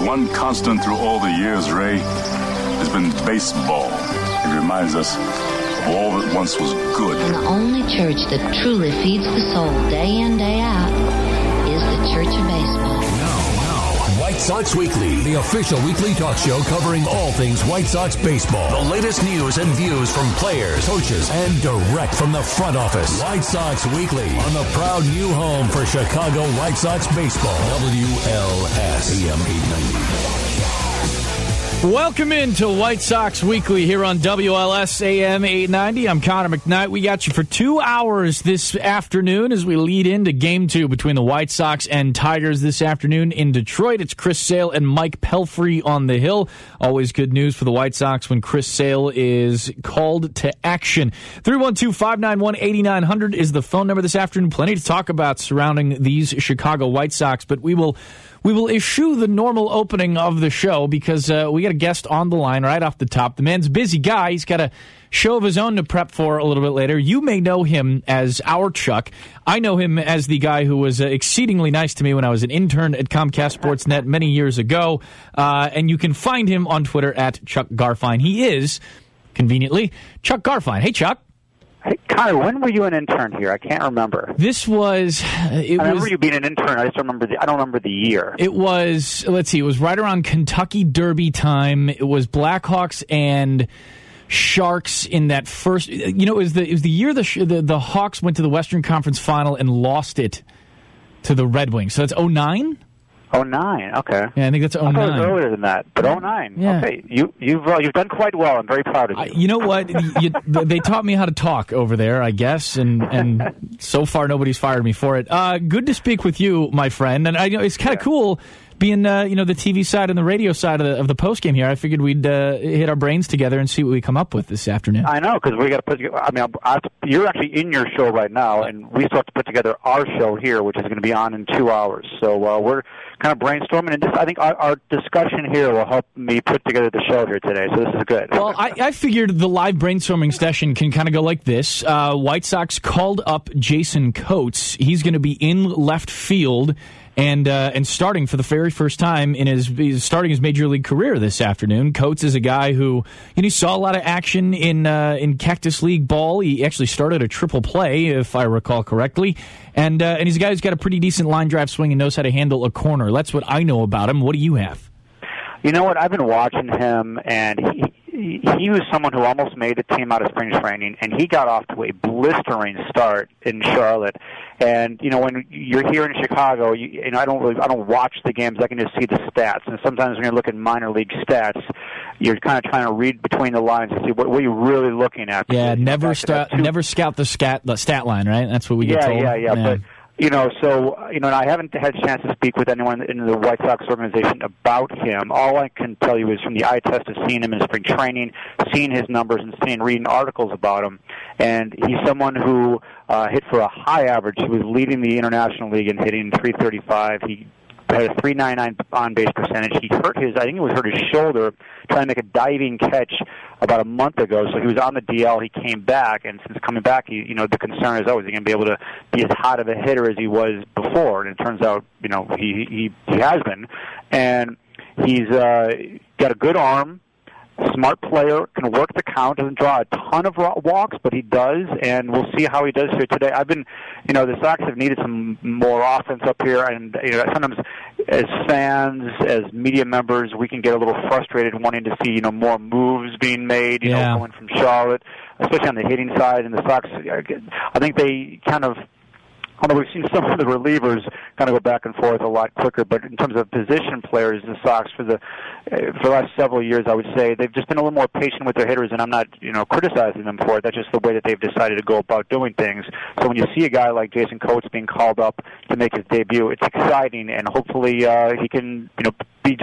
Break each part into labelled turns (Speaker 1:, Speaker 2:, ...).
Speaker 1: one constant through all the years, Ray, has been baseball. It reminds us of all that once was good.
Speaker 2: And the only church that truly feeds the soul day in, day out is the Church of Baseball.
Speaker 3: White Sox Weekly, the official weekly talk show covering all things White Sox baseball. The latest news and views from players, coaches, and direct from the front office. White Sox Weekly on the proud new home for Chicago White Sox baseball. WLS AM 890.
Speaker 4: Welcome into White Sox Weekly here on WLS AM 890. I'm Connor McKnight. We got you for 2 hours this afternoon as we lead into Game 2 between the White Sox and Tigers this afternoon in Detroit. It's Chris Sale and Mike Pelfrey on the hill. Always good news for the White Sox when Chris Sale is called to action. 312-591-8900 is the phone number this afternoon. Plenty to talk about surrounding these Chicago White Sox, but we will issue the normal opening of the show because we got a guest on the line right off the top. The man's a busy guy. He's got a show of his own to prep for a little bit later. You may know him as our Chuck. I know him as the guy who was exceedingly nice to me when I was an intern at Comcast Sportsnet many years ago. And you can find him on Twitter at Chuck Garfien. He is, conveniently, Chuck Garfien. Hey, Chuck.
Speaker 5: Hey, Connor, when were you an intern here? I can't remember.
Speaker 4: This was...
Speaker 5: I remember you being an intern. I just don't remember the year.
Speaker 4: It was, let's see, it was right around Kentucky Derby time. It was Blackhawks and Sharks in that first... You know, it was the year the Hawks went to the Western Conference Final and lost it to the Red Wings. So that's 09?
Speaker 5: 09, okay.
Speaker 4: Yeah, I think that's 09.
Speaker 5: I thought it was earlier than that, but 09.
Speaker 4: Yeah.
Speaker 5: Okay, you've done quite well. I'm very proud of you.
Speaker 4: You know what? They taught me how to talk over there, I guess, and so far nobody's fired me for it. Good to speak with you, my friend. And it's kind of cool being the TV side and the radio side of the post game here. I figured we'd hit our brains together and see what we come up with this afternoon.
Speaker 5: I know, because we got to put. You're actually in your show right now, and we still have to put together our show here, which is going to be on in 2 hours. So we're kind of brainstorming, and I think our discussion here will help me put together the show here today. So this is good.
Speaker 4: Well, I figured the live brainstorming session can kind of go like this. White Sox called up Jason Coates. He's going to be in left field. And starting for the very first time he's starting his major league career this afternoon. Coates is a guy who saw a lot of action in Cactus League ball. He actually started a triple play, if I recall correctly. And he's a guy who's got a pretty decent line drive swing and knows how to handle a corner. That's what I know about him. What do you have?
Speaker 5: You know what? I've been watching him, and he was someone who almost made the team out of spring training, and he got off to a blistering start in Charlotte. And when you're here in Chicago, I don't watch the games. I can just see the stats. And sometimes when you're looking at minor league stats, you're kind of trying to read between the lines to see what you're really looking at.
Speaker 4: Yeah, never scout the stat line, right? That's what we get told.
Speaker 5: Yeah. But and I haven't had a chance to speak with anyone in the White Sox organization about him. All I can tell you is from the eye test of seeing him in spring training, seeing his numbers, and reading articles about him. And he's someone who hit for a high average. He was leading the International League in hitting .335. He had a .399 on-base percentage. He hurt his shoulder trying to make a diving catch about a month ago. So he was on the DL. He came back, and since coming back, the concern is always, is he going to be able to be as hot of a hitter as he was before? And it turns out, he has been. And he's got a good arm. Smart player, can work the count, doesn't draw a ton of walks, but he does, and we'll see how he does here today. The Sox have needed some more offense up here, and sometimes as fans, as media members, we can get a little frustrated wanting to see more moves being made, going from Charlotte, especially on the hitting side. And the Sox, I think they kind of, although we've seen some of the relievers kind of go back and forth a lot quicker, but in terms of position players, the Sox for the last several years, I would say they've just been a little more patient with their hitters, and I'm not criticizing them for it. That's just the way that they've decided to go about doing things. So when you see a guy like Jason Coates being called up to make his debut, it's exciting, and hopefully he can be just as good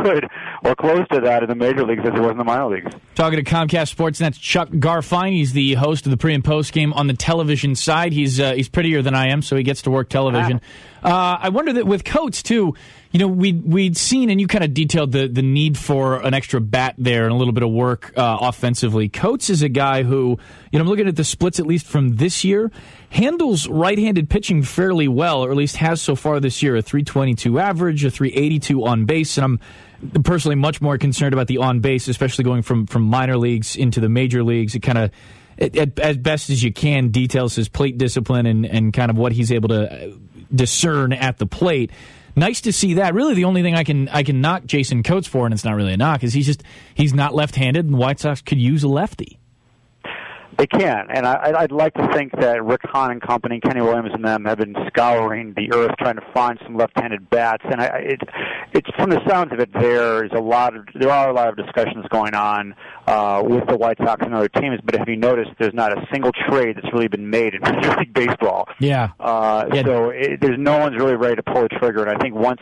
Speaker 5: good or close to that in the major leagues as there was in the minor leagues.
Speaker 4: Talking to Comcast Sportsnet's Chuck Garfien. He's the host of the pre- and post-game on the television side. He's prettier than I am, so he gets to work television. I wonder that with Coates, too, we'd seen, and you kind of detailed the need for an extra bat there and a little bit of work offensively. Coates is a guy who, I'm looking at the splits at least from this year, handles right-handed pitching fairly well, or at least has so far this year, a 322 average, a 382 on base, and I'm personally much more concerned about the on base, especially going from minor leagues into the major leagues. It kind of, as best as you can, details his plate discipline and kind of what he's able to discern at the plate. Nice to see that. Really, the only thing I can knock Jason Coates for, and it's not really a knock, is he's not left-handed, and the White Sox could use a lefty.
Speaker 5: They can, and I'd like to think that Rick Hahn and company, Kenny Williams and them, have been scouring the earth trying to find some left-handed bats. And it's from the sounds of it, there are a lot of discussions going on with the White Sox and other teams. But have you noticed there's not a single trade that's really been made in Major League Baseball?
Speaker 4: Yeah.
Speaker 5: So there's no one's really ready to pull the trigger. And I think once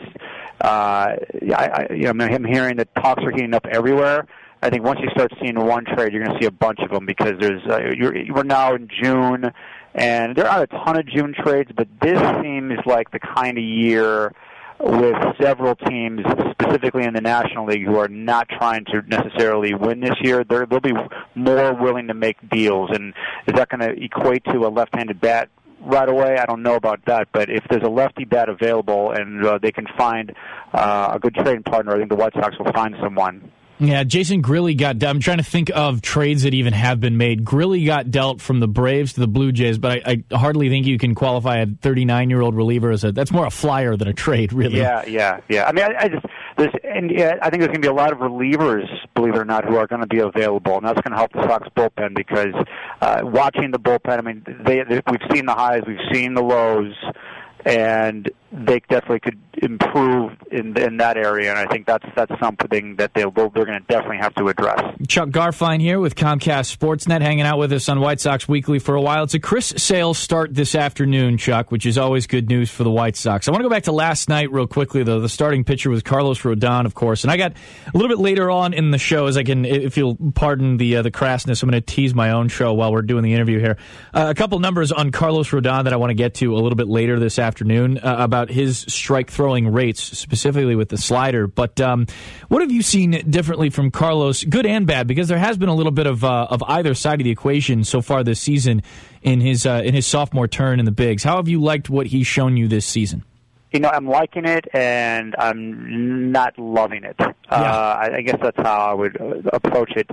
Speaker 5: I'm hearing that talks are heating up everywhere. I think once you start seeing one trade, you're going to see a bunch of them because we're now in June, and there aren't a ton of June trades, but this seems like the kind of year with several teams, specifically in the National League, who are not trying to necessarily win this year. They'll be more willing to make deals, and is that going to equate to a left-handed bat right away? I don't know about that, but if there's a lefty bat available and they can find a good trading partner, I think the White Sox will find someone.
Speaker 4: Yeah, Jason Grilli got dealt. I'm trying to think of trades that even have been made. Grilli got dealt from the Braves to the Blue Jays, but I hardly think you can qualify a 39-year-old reliever that's more a flyer than a trade, really.
Speaker 5: Yeah. I mean, I think there's going to be a lot of relievers, believe it or not, who are going to be available, and that's going to help the Sox bullpen because watching the bullpen, I mean, we've seen the highs, we've seen the lows, and they definitely could improve in that area, and I think that's something that they're going to definitely have to address. Chuck
Speaker 4: Garfien here with Comcast Sportsnet, hanging out with us on White Sox Weekly for a while. It's a Chris Sale start this afternoon, Chuck, which is always good news for the White Sox. I want to go back to last night real quickly, though. The starting pitcher was Carlos Rodon, of course, and I got a little bit later on in the show, as I can, if you'll pardon the crassness, I'm going to tease my own show while we're doing the interview here. A couple numbers on Carlos Rodon that I want to get to a little bit later this afternoon about his strike throwing rates, specifically with the slider. But what have you seen differently from Carlos, good and bad? Because there has been a little bit of either side of the equation so far this season in his sophomore turn in the bigs. How have you liked what he's shown you this season?
Speaker 5: I'm liking it, and I'm not loving it. I guess that's how I would approach it.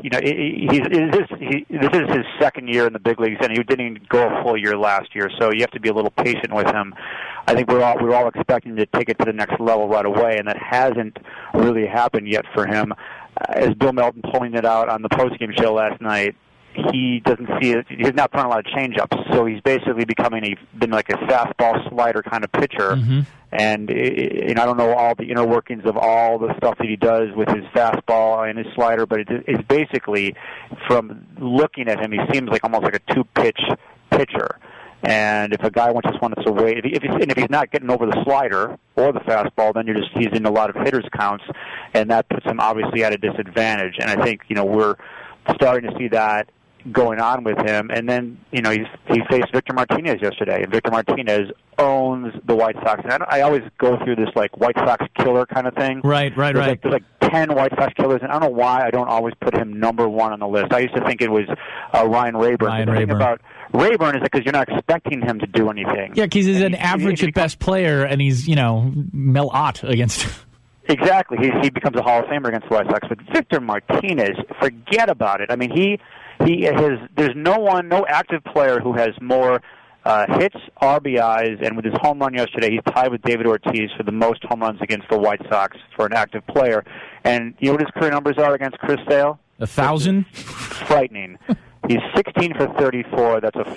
Speaker 5: This is his second year in the big leagues, and he didn't even go a full year last year, so you have to be a little patient with him. I think we're all expecting to take it to the next level right away, and that hasn't really happened yet for him. As Bill Melton pointed out on the postgame show last night, he doesn't see it. He's not throwing a lot of changeups, so he's basically been like a fastball slider kind of pitcher. Mm-hmm. And I don't know all the inner workings of all the stuff that he does with his fastball and his slider, but it's basically, from looking at him, he seems like almost like a two-pitch pitcher. And if a guy just wants to wait, if he's not getting over the slider or the fastball, then he's in a lot of hitters counts, and that puts him obviously at a disadvantage. And I think we're starting to see that going on with him. And then he faced Victor Martinez yesterday, and Victor Martinez owns the White Sox. And I always go through this like White Sox killer kind of thing.
Speaker 4: Right.
Speaker 5: There's like 10 White Sox killers, and I don't know why I don't always put him number one on the list. I used to think it was Ryan Rayburn. The thing about Rayburn is because you're not expecting him to do anything.
Speaker 4: Yeah, because he's an average at best player, and he's Mel Ott against.
Speaker 5: Exactly, he becomes a Hall of Famer against the White Sox. But Victor Martinez, forget about it. I mean, there's no active player who has more hits, RBIs, and with his home run yesterday, he's tied with David Ortiz for the most home runs against the White Sox for an active player. And you know what his career numbers are against Chris Sale?
Speaker 4: 1,000?
Speaker 5: Frightening. He's 16 for 34. That's a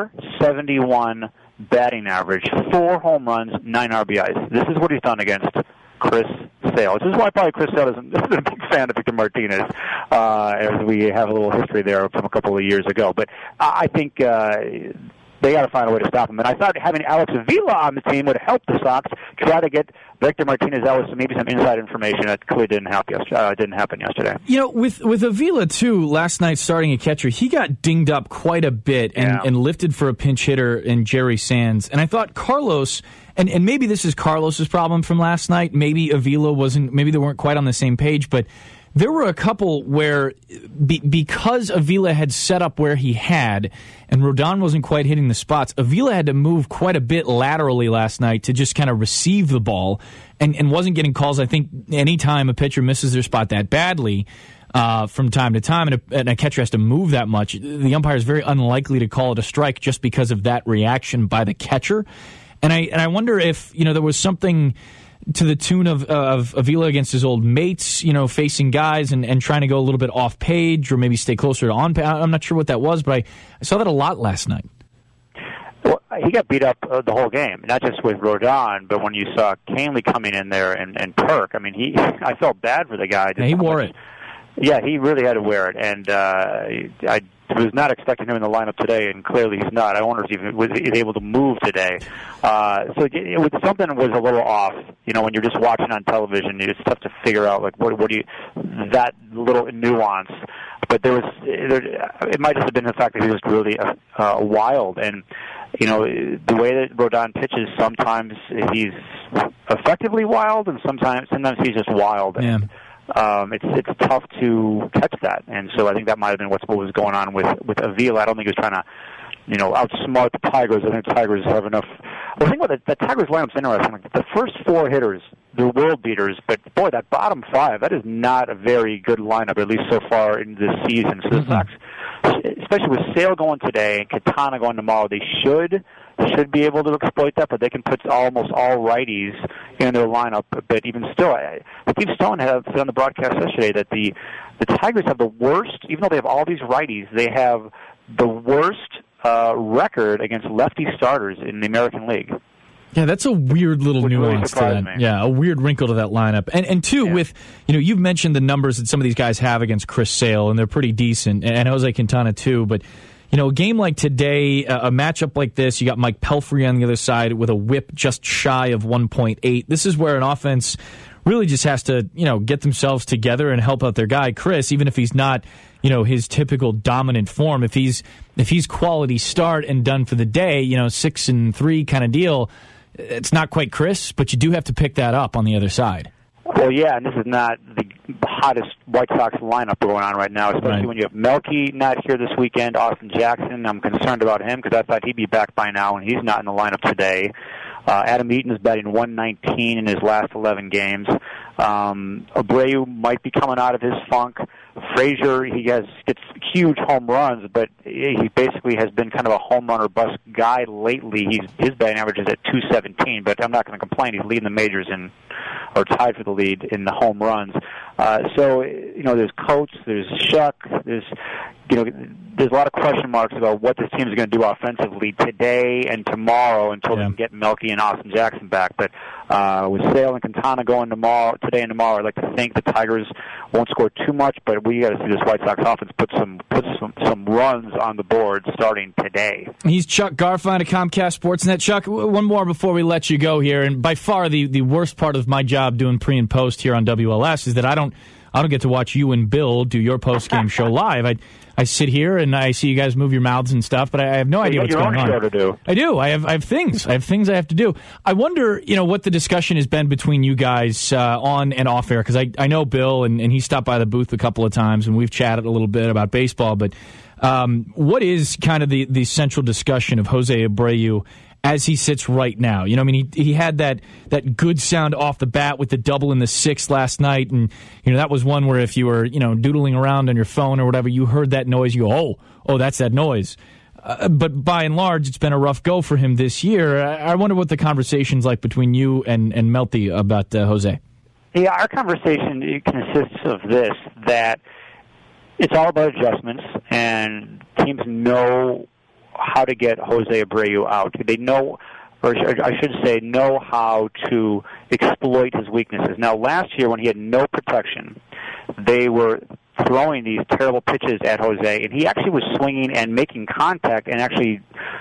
Speaker 5: .471 batting average, 4 home runs, 9 RBIs. This is what he's done against Chris Sale. This is why probably Chris Sale isn't a big fan of Victor Martinez, as we have a little history there from a couple of years ago. But I think the they got to find a way to stop him. And I thought having Alex Avila on the team would help the Sox try to get Victor Martinez-Ellis maybe some inside information that clearly didn't happen yesterday.
Speaker 4: You know, with Avila, too, last night starting a catcher, he got dinged up quite a bit and lifted for a pinch hitter in Jerry Sands. And I thought Carlos, and maybe this is Carlos's problem from last night, maybe Avila wasn't, maybe they weren't quite on the same page, but there were a couple where, because Avila had set up where he had, and Rodon wasn't quite hitting the spots, Avila had to move quite a bit laterally last night to just kind of receive the ball, and wasn't getting calls. I think any time a pitcher misses their spot that badly, from time to time, and a catcher has to move that much, the umpire is very unlikely to call it a strike just because of that reaction by the catcher. And I wonder if, you know, there was something to the tune of Avila against his old mates, you know, facing guys and trying to go a little bit off page or maybe stay closer to on page. I'm not sure what that was, but I saw that a lot last night.
Speaker 5: Well, he got beat up the whole game, not just with Rodon, but when you saw Kahnle coming in there and Perk. I mean, I felt bad for the guy.
Speaker 4: Yeah, he wore it.
Speaker 5: Yeah, he really had to wear it, and I was not expecting him in the lineup today, and clearly he's not. I wonder if he was able to move today. So something was a little off. You know, when you're just watching on television, it's tough to figure out like what do you that little nuance. But it might just have been the fact that he was really wild, and you know the way that Rodon pitches. Sometimes he's effectively wild, and sometimes he's just wild.
Speaker 4: Yeah.
Speaker 5: It's tough to catch that, and so I think that might have been what was going on with Avila. I don't think he was trying to, you know, outsmart the Tigers. I think the Tigers have enough. Well, the thing about the Tigers lineup's interesting. Like, the first four hitters, they're world beaters, but boy, that bottom five, that is not a very good lineup, at least so far in this season. So the Sox, especially with Sale going today and Quintana going tomorrow, they should be able to exploit that, but they can put almost all righties in their lineup. But even still, Steve Stone had said on the broadcast yesterday that the Tigers have the worst, even though they have all these righties, they have the worst record against lefty starters in the American League.
Speaker 4: Yeah, that's a weird little nuance to that.
Speaker 5: Me.
Speaker 4: Yeah, a weird wrinkle to that lineup. And two, with, you know, you've mentioned the numbers that some of these guys have against Chris Sale, and they're pretty decent, and Jose Quintana too, but you know, a game like today, a matchup like this, you got Mike Pelfrey on the other side with a whip just shy of 1.8. This is where an offense really just has to, you know, get themselves together and help out their guy, Chris, even if he's not, you know, his typical dominant form. If he's quality start and done for the day, you know, 6-3 kind of deal, it's not quite Chris, but you do have to pick that up on the other side.
Speaker 5: Well, yeah, and this is not the hottest White Sox lineup going on right now, especially when you have Melky not here this weekend. Austin Jackson, I'm concerned about him because I thought he'd be back by now, and he's not in the lineup today. Adam Eaton is batting 119 in his last 11 games. Abreu might be coming out of his funk. Frazier, gets huge home runs, but he basically has been kind of a home run or bust guy lately. His batting average is at 217, but I'm not going to complain. He's leading the majors or tied for the lead in the home runs. So, you know, there's Coates, there's Shuck, there's a lot of question marks about what this team is going to do offensively today and tomorrow until they can get Melky and Austin Jackson back. But with Sale and Quintana going today and tomorrow, I'd like to think the Tigers won't score too much, but we got to see this White Sox offense put some runs on the board starting today. He's
Speaker 4: Chuck Garfien of Comcast Sportsnet. Chuck, one more before we let you go here, and by far the worst part of my job doing pre and post here on WLS is that I don't get to watch you and Bill do your post-game show live. I sit here and I see you guys move your mouths and stuff, but I have no idea what's going on.
Speaker 5: You have your own show to do.
Speaker 4: I do. I have things. I have things I have to do. I wonder, you know, what the discussion has been between you guys on and off air, because I know Bill, and he stopped by the booth a couple of times, and we've chatted a little bit about baseball, but what is kind of the central discussion of Jose Abreu as he sits right now? You know, I mean, he had that good sound off the bat with the double in the sixth last night, and you know that was one where if you were, you know, doodling around on your phone or whatever, you heard that noise, you go, oh, that's that noise. But by and large, it's been a rough go for him this year. I wonder what the conversation's like between you and Melty about Jose.
Speaker 5: Yeah, our conversation consists of this, that it's all about adjustments, and teams know how to get Jose Abreu out. They know, or I should say, know how to exploit his weaknesses. Now, last year when he had no protection, they were throwing these terrible pitches at Jose, and he actually was swinging and making contact and actually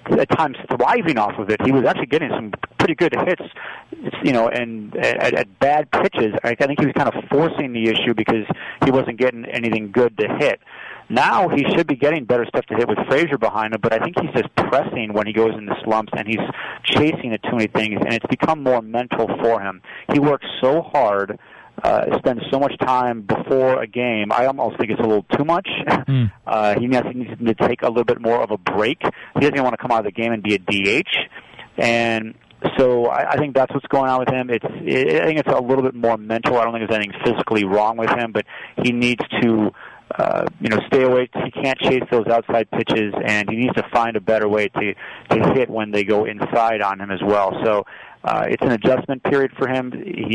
Speaker 5: at times thriving off of it. He was actually getting some pretty good hits, and at bad pitches. I think he was kind of forcing the issue because he wasn't getting anything good to hit. Now he should be getting better stuff to hit with Frazier behind him, but I think he's just pressing when he goes into slumps, and he's chasing at too many things, and it's become more mental for him. He works so hard, spends so much time before a game. I almost think it's a little too much. He needs to take a little bit more of a break. He doesn't even want to come out of the game and be a DH, and so I think that's what's going on with him. I think it's a little bit more mental. I don't think there's anything physically wrong with him, but he needs to stay away. He can't chase those outside pitches, and he needs to find a better way to hit when they go inside on him as well. So it's an adjustment period for him.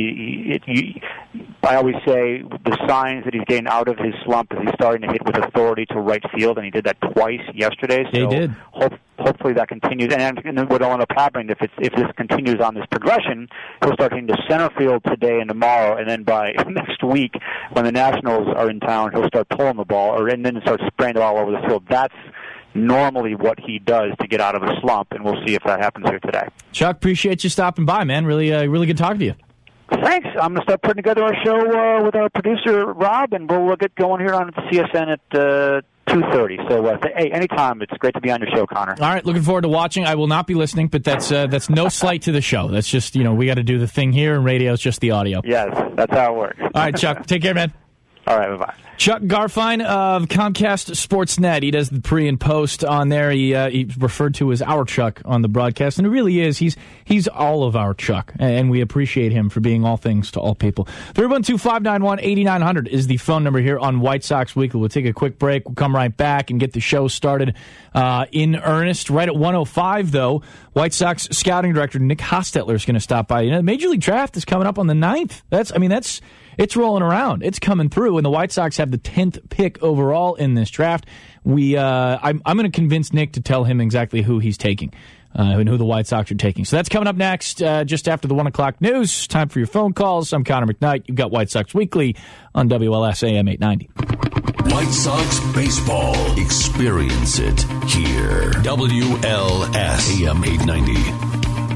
Speaker 5: I always say the signs that he's getting out of his slump is he's starting to hit with authority to right field, and he did that twice yesterday. So
Speaker 4: he did.
Speaker 5: Hopefully that continues. And what will end up happening if this continues on this progression, he'll start hitting to center field today and tomorrow, and then by next week when the Nationals are in town, he'll start pulling the ball, and then start spraying it all over the field. That's normally what he does to get out of a slump, and we'll see if that happens here today.
Speaker 4: Chuck, appreciate you stopping by, man. Really good talking to you.
Speaker 5: Thanks. I'm going to start putting together our show with our producer, Rob, and we'll get going here on CSN at 2:30. So, hey, anytime. It's great to be on your show, Connor.
Speaker 4: All right, looking forward to watching. I will not be listening, but that's no slight to the show. That's just, we got to do the thing here, and radio is just the audio.
Speaker 5: Yes, that's how it works.
Speaker 4: All right, Chuck, take care, man.
Speaker 5: All right, bye-bye.
Speaker 4: Chuck Garfien of Comcast Sportsnet. He does the pre and post on there. He's referred to as our Chuck on the broadcast, and it really is. He's all of our Chuck, and we appreciate him for being all things to all people. 312-591-8900 is the phone number here on White Sox Weekly. We'll take a quick break. We'll come right back and get the show started in earnest. Right at 1:05, though, White Sox scouting director Nick Hostetler is going to stop by. The Major League Draft is coming up on the 9th. It's rolling around. It's coming through, and the White Sox have the 10th pick overall in this draft. I'm going to convince Nick to tell him exactly who he's taking and who the White Sox are taking. So that's coming up next, just after the 1 o'clock news. Time for your phone calls. I'm Connor McKnight. You've got White Sox Weekly on WLS AM 890.
Speaker 3: White Sox baseball. Experience it here. WLS AM 890.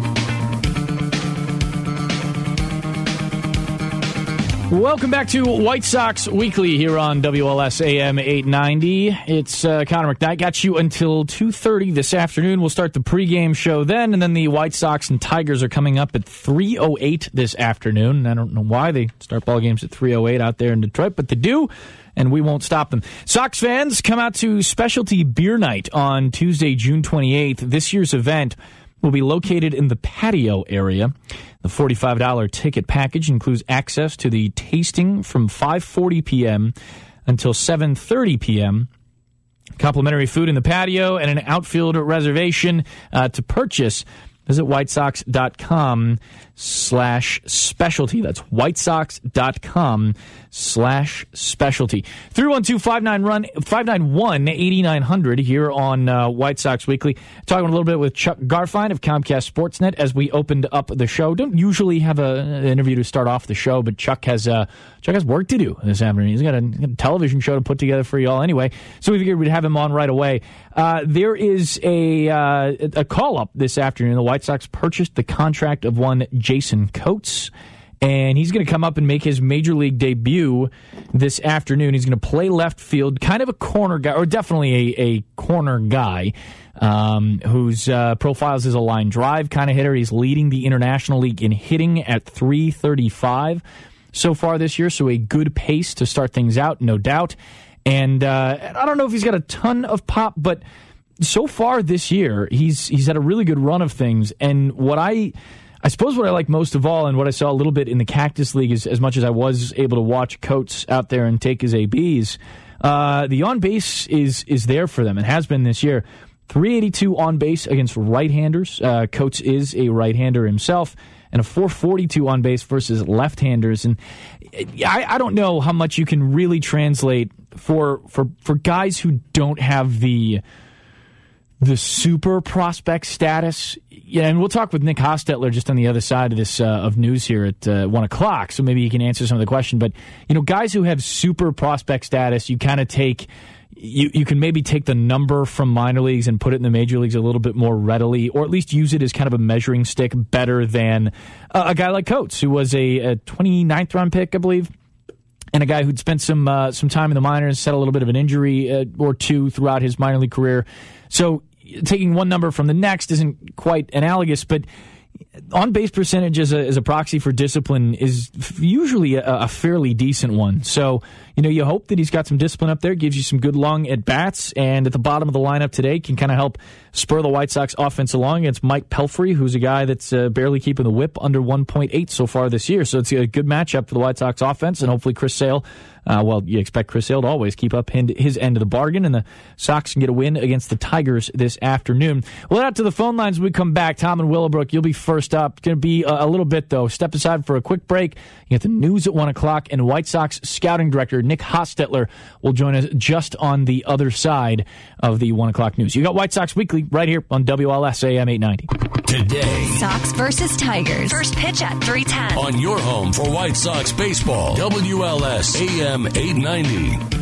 Speaker 4: Welcome back to White Sox Weekly here on WLS AM 890. It's Connor McKnight. Got you until 2:30 this afternoon. We'll start the pregame show then, and then the White Sox and Tigers are coming up at 3:08 this afternoon. I don't know why they start ball games at 3:08 out there in Detroit, but they do, and we won't stop them. Sox fans, come out to Specialty Beer Night on Tuesday, June 28th. This year's event will be located in the patio area. The $45 ticket package includes access to the tasting from 5:40 p.m. until 7:30 p.m., complimentary food in the patio, and an outfield reservation to purchase. Visit whitesox.com/specialty. That's whitesox.com/specialty. 312-591-8900 here on White Sox Weekly. Talking a little bit with Chuck Garfien of Comcast Sportsnet as we opened up the show. Don't usually have an interview to start off the show, but Chuck has work to do this afternoon. He's got a television show to put together for you all anyway, so we figured we'd have him on right away. There is a call-up this afternoon. The White Sox purchased the contract of one Jason Coates, and he's going to come up and make his Major League debut this afternoon. He's going to play left field, kind of a corner guy, or definitely a corner guy, whose profiles as a line drive kind of hitter. He's leading the International League in hitting at .335 so far this year, so a good pace to start things out, no doubt. And I don't know if he's got a ton of pop, but so far this year, he's had a really good run of things. And what I suppose what I like most of all, and what I saw a little bit in the Cactus League, is as much as I was able to watch Coates out there and take his ABs, the on-base is there for them. It has been this year. 382 on-base against right-handers. Coates is a right-hander himself. And a 442 on base versus left-handers. And I don't know how much you can really translate for guys who don't have the super prospect status. Yeah, and we'll talk with Nick Hostetler just on the other side of this of news here at 1 o'clock, so maybe he can answer some of the question. But guys who have super prospect status, you kind of take you can maybe take the number from minor leagues and put it in the major leagues a little bit more readily, or at least use it as kind of a measuring stick better than a guy like Coates, who was a 29th round pick, I believe, and a guy who'd spent some time in the minors, had a little bit of an injury or two throughout his minor league career. So taking one number from the next isn't quite analogous, but on-base percentage as a proxy for discipline is usually a fairly decent one. So, you hope that he's got some discipline up there, gives you some good long at-bats, and at the bottom of the lineup today can kind of help spur the White Sox offense along against Mike Pelfrey, who's a guy that's barely keeping the whip under 1.8 so far this year. So it's a good matchup for the White Sox offense, and hopefully Chris Sale, you expect Chris Sale to always keep up his end of the bargain, and the Sox can get a win against the Tigers this afternoon. We'll head out to the phone lines when we come back. Tom and Willowbrook, you'll be first up. Going to be a little bit, though. Step aside for a quick break. You get the news at 1 o'clock, and White Sox scouting director Nick Hostetler will join us just on the other side of the 1 o'clock news. You got White Sox Weekly right here on WLS AM 890.
Speaker 3: Today,
Speaker 6: Sox versus Tigers. First pitch at 3:10.
Speaker 3: on your home for White Sox baseball, WLS AM 890.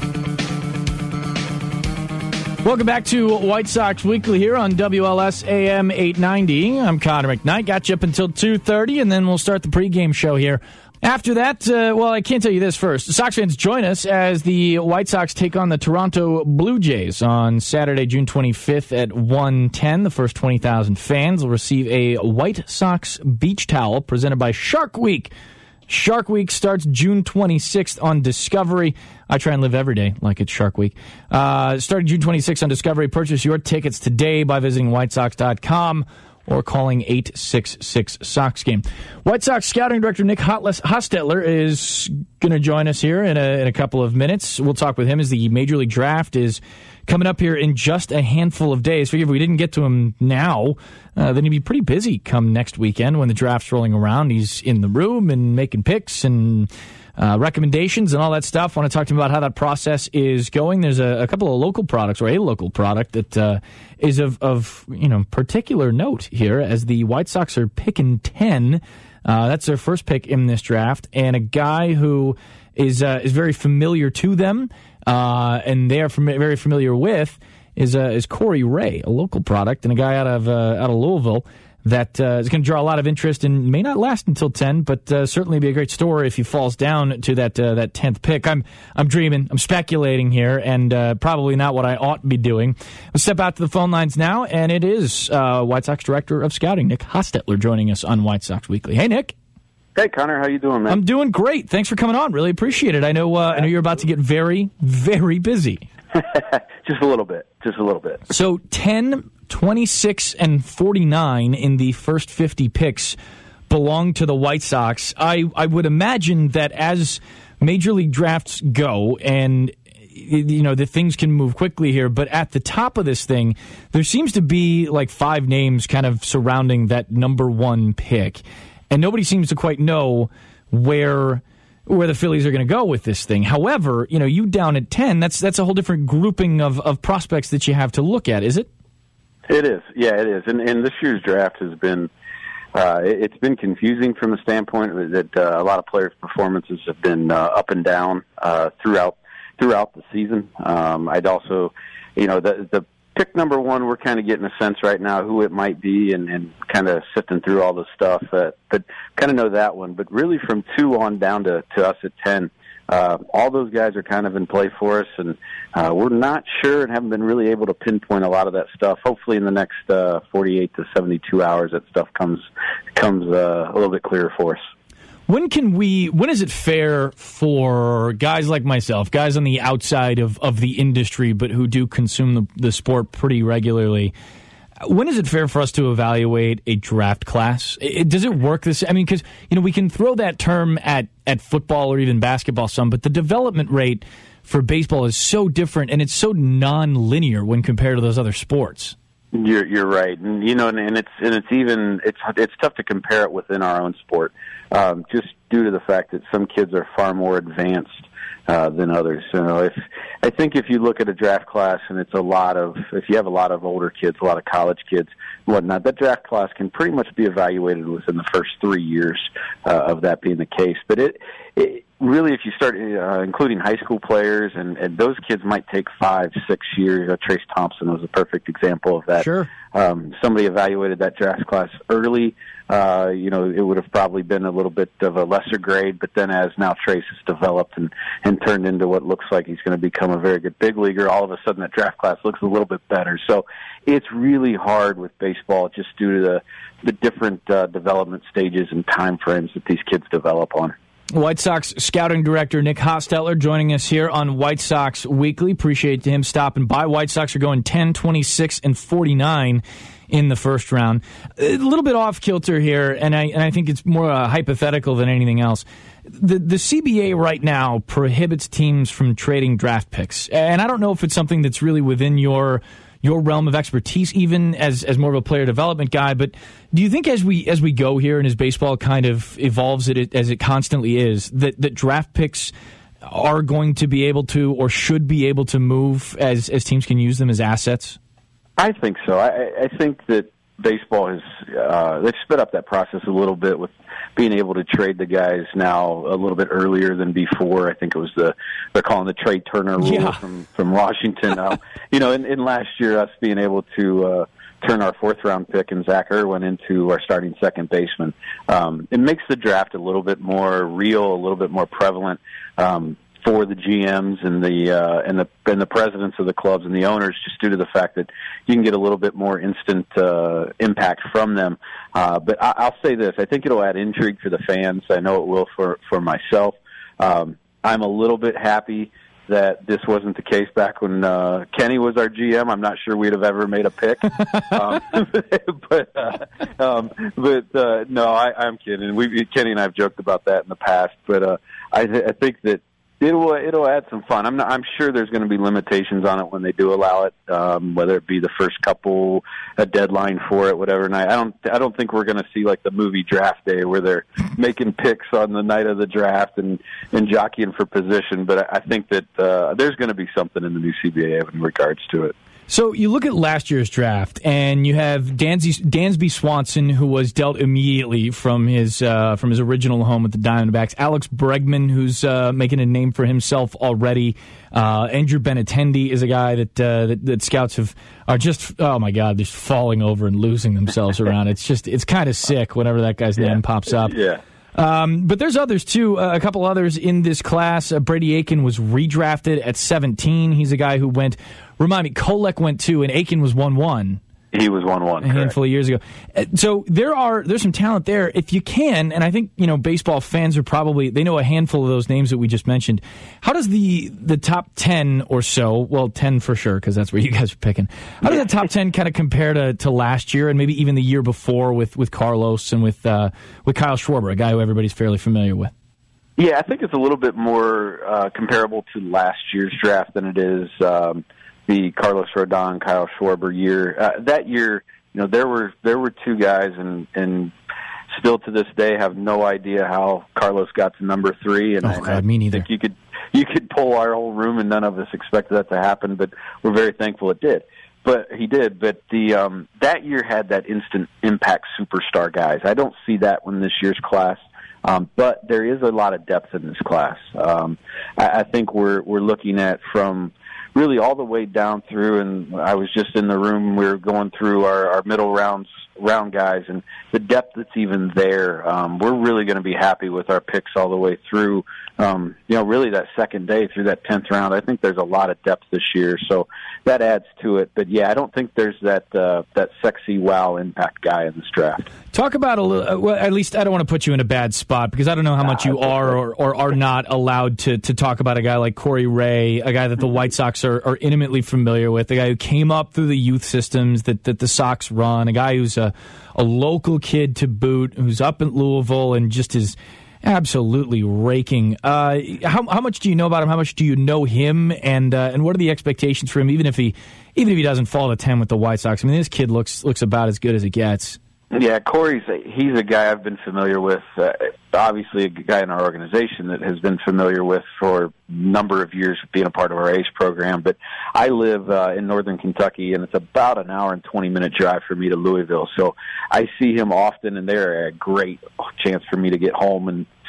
Speaker 4: Welcome back to White Sox Weekly here on WLS AM 890. I'm Connor McKnight. Got you up until 2:30, and then we'll start the pregame show here. After that, I can't tell you this first. Sox fans, join us as the White Sox take on the Toronto Blue Jays on Saturday, June 25th at 1:10. The first 20,000 fans will receive a White Sox beach towel presented by Shark Week. Shark Week starts June 26th on Discovery. I try and live every day like it's Shark Week. Starting June 26th on Discovery. Purchase your tickets today by visiting whitesox.com or calling 866-SOX-GAME. White Sox scouting director Nick Hostetler is going to join us here in a couple of minutes. We'll talk with him as the Major League Draft is coming up here in just a handful of days. Figure if we didn't get to him now, then he'd be pretty busy come next weekend when the draft's rolling around. He's in the room and making picks and recommendations and all that stuff. I want to talk to him about how that process is going. There's a couple of local products, or a local product that is of particular note here, as the White Sox are picking 10. That's their first pick in this draft, and a guy who is very familiar to them, and they are very familiar with is Corey Ray, a local product, and a guy out of Louisville that is going to draw a lot of interest and may not last until 10, but certainly be a great story if he falls down to that 10th pick. I'm dreaming, I'm speculating here, and probably not what I ought to be doing. We'll step out to the phone lines now, and it is White Sox Director of Scouting, Nick Hostetler, joining us on White Sox Weekly. Hey, Nick.
Speaker 7: Hey, Connor, how you doing, man?
Speaker 4: I'm doing great. Thanks for coming on. Really appreciate it. I know you're about to get very, very busy.
Speaker 7: Just a little bit.
Speaker 4: So 10, 26, and 49 in the first 50 picks belong to the White Sox. I would imagine that as Major League drafts go, and the things can move quickly here, but at the top of this thing, there seems to be like 5 names kind of surrounding that number 1 pick, and nobody seems to quite know where the Phillies are going to go with this thing. However, you down at 10, that's a whole different grouping of prospects that you have to look at, is it?
Speaker 7: It is. Yeah, it is. And this year's draft has been it's been confusing from the standpoint that a lot of players' performances have been up and down throughout the season. I'd also, the pick number 1, we're kind of getting a sense right now who it might be and kind of sifting through all the stuff. But kind of know that one. But really from 2 on down to us at 10, all those guys are kind of in play for us, and we're not sure and haven't been really able to pinpoint a lot of that stuff. Hopefully in the next 48 to 72 hours, that stuff comes a little bit clearer for us.
Speaker 4: When is it fair for guys like myself, guys on the outside of the industry, but who do consume the sport pretty regularly, when is it fair for us to evaluate a draft class? Does it work this? I mean, because we can throw that term at football or even basketball some, but the development rate for baseball is so different, and it's so non-linear when compared to those other sports.
Speaker 7: You're right, and it's tough to compare it within our own sport, just due to the fact that some kids are far more advanced than others. I think if you look at a draft class and if you have a lot of older kids, a lot of college kids, and whatnot, that draft class can pretty much be evaluated within the first 3 years of that being the case. But really, if you start including high school players, and those kids might take 5-6 years. Trace Thompson was a perfect example of that.
Speaker 4: Sure.
Speaker 7: Somebody evaluated that draft class early. It would have probably been a little bit of a lesser grade, but then as now Trace has developed and turned into what looks like he's going to become a very good big leaguer, all of a sudden that draft class looks a little bit better. So it's really hard with baseball just due to the different development stages and time frames that these kids develop on.
Speaker 4: White Sox scouting director Nick Hostetler joining us here on White Sox Weekly. Appreciate him stopping by. White Sox are going 10, 26, and 49 in the first round. A little bit off kilter here, and I think it's more hypothetical than anything else. The CBA right now prohibits teams from trading draft picks, and I don't know if it's something that's really within your realm of expertise, even as more of a player development guy. But do you think as we go here and as baseball kind of evolves as it constantly is, that draft picks are going to be able to or should be able to move as teams can use them as assets?
Speaker 7: I think so. I think that baseball has they've sped up that process a little bit with being able to trade the guys now a little bit earlier than before. I think it was they're calling the Trey Turner rule from Washington. In last year, us being able to turn our fourth-round pick and Zach Irwin into our starting second baseman, it makes the draft a little bit more real, a little bit more prevalent for the GMs and the presidents of the clubs and the owners, just due to the fact that you can get a little bit more instant impact from them. But I'll say this: I think it'll add intrigue for the fans. I know it will for myself. I'm a little bit happy that this wasn't the case back when Kenny was our GM. I'm not sure we'd have ever made a pick. No, I'm kidding. Kenny and I have joked about that in the past, but I think that it'll add some fun. I'm sure there's going to be limitations on it when they do allow it, whether it be the first couple, a deadline for it, whatever. And I don't think we're going to see like the movie Draft Day where they're making picks on the night of the draft and jockeying for position. But I think that there's going to be something in the new CBA in regards to it.
Speaker 4: So you look at last year's draft, and you have Dansby Swanson, who was dealt immediately from his original home with the Diamondbacks. Alex Bregman, who's making a name for himself already. Andrew Benintendi is a guy that scouts are just, oh my God, just falling over and losing themselves around. It's kind of sick whenever that guy's name pops up.
Speaker 7: Yeah.
Speaker 4: But there's others, too. A couple others in this class. Brady Aiken was redrafted at 17. He's a guy who went, remind me, Kolek went 2, and Aiken was 1-1.
Speaker 7: He was 1-1,
Speaker 4: a handful of years ago. So there's some talent there. If you can, and I think baseball fans are they know a handful of those names that we just mentioned. How does the top 10 or so, well, 10 for sure, because that's where you guys are picking. How does the top 10 kind of compare to last year and maybe even the year before with Carlos and with Kyle Schwarber, a guy who everybody's fairly familiar with?
Speaker 7: Yeah, I think it's a little bit more comparable to last year's draft than it is the Carlos Rodon, Kyle Schwarber year. That year, there were two guys, and still to this day have no idea how Carlos got to number 3. And
Speaker 4: me neither.
Speaker 7: I think you could pull our whole room, and none of us expected that to happen, but we're very thankful it did. But he did. But that year had that instant impact superstar guys. I don't see that in this year's class. But there is a lot of depth in this class. I think we're looking at from really all the way down through, and I was just in the room, we were going through our middle round guys, and the depth that's even there, we're really going to be happy with our picks all the way through, really that second day through that 10th round. I think there's a lot of depth this year, so that adds to it. But yeah, I don't think there's that sexy wow impact guy in this draft.
Speaker 4: Talk about a little, well, at least I don't want to put you in a bad spot, because I don't know how much you are or are not allowed to talk about a guy like Corey Ray, a guy that the White Sox are intimately familiar with, a guy who came up through the youth systems that the Sox run, a guy who's a local kid to boot, who's up in Louisville and just is absolutely raking. How much do you know about him? How much do you know him? And what are the expectations for him, even if he doesn't fall to 10 with the White Sox? I mean, this kid looks about as good as it gets.
Speaker 7: Yeah, he's a guy I've been familiar with, obviously a guy in our organization that has been familiar with for a number of years being a part of our ACE program. But I live in northern Kentucky, and it's about an hour and 20-minute drive for me to Louisville. So I see him often, and they're a great chance for me to get home and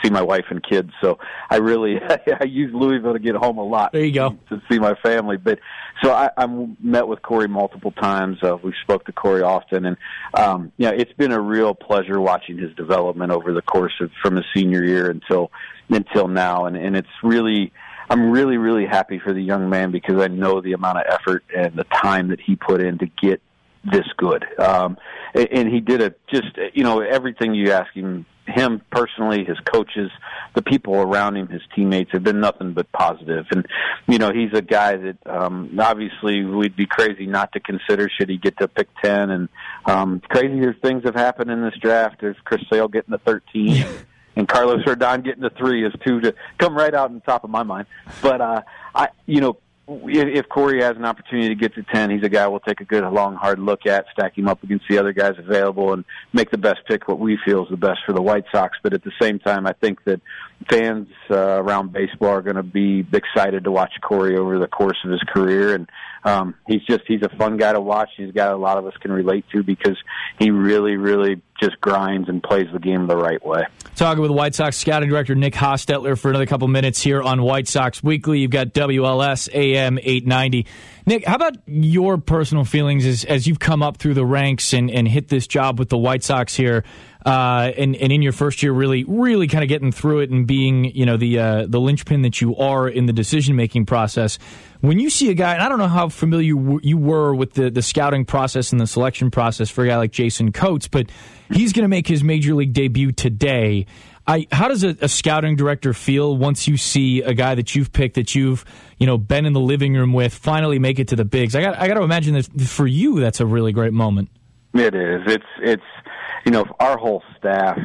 Speaker 7: see my wife and kids. So I use Louisville to get home a lot.
Speaker 4: There you go.
Speaker 7: To see my family. But so I met with Corey multiple times. We spoke to Corey often, and it's been a real pleasure watching his development over the course of from his senior year until now. And it's really, I'm really, really happy for the young man because I know the amount of effort and the time that he put in to get this good. And he did everything you ask him personally, his coaches, the people around him, his teammates have been nothing but positive. And, he's a guy that obviously we'd be crazy not to consider should he get to pick 10. And crazier things have happened in this draft. There's Chris Sale getting to 13 and Carlos Rodon getting to 3 is 2 to come right out on top of my mind. But, if Corey has an opportunity to get to 10, he's a guy we'll take a good, long, hard look at, stack him up against the other guys available, and make the best pick what we feel is the best for the White Sox. But at the same time, I think that fans around baseball are going to be excited to watch Corey over the course of his career. And he's a fun guy to watch. He's a guy a lot of us can relate to because he really, really just grinds and plays the game the right way.
Speaker 4: Talking with White Sox scouting director Nick Hostetler for another couple minutes here on White Sox Weekly. You've got WLS AM 890. Nick, how about your personal feelings as you've come up through the ranks and hit this job with the White Sox here, and in your first year really, really kind of getting through it and being, the linchpin that you are in the decision-making process. When you see a guy, and I don't know how familiar you were with the scouting process and the selection process for a guy like Jason Coates, but he's going to make his major league debut today. How does a scouting director feel once you see a guy that you've picked, that you've been in the living room with, finally make it to the bigs? I got to imagine that for you, that's a really great moment.
Speaker 7: It is. It's our whole staff.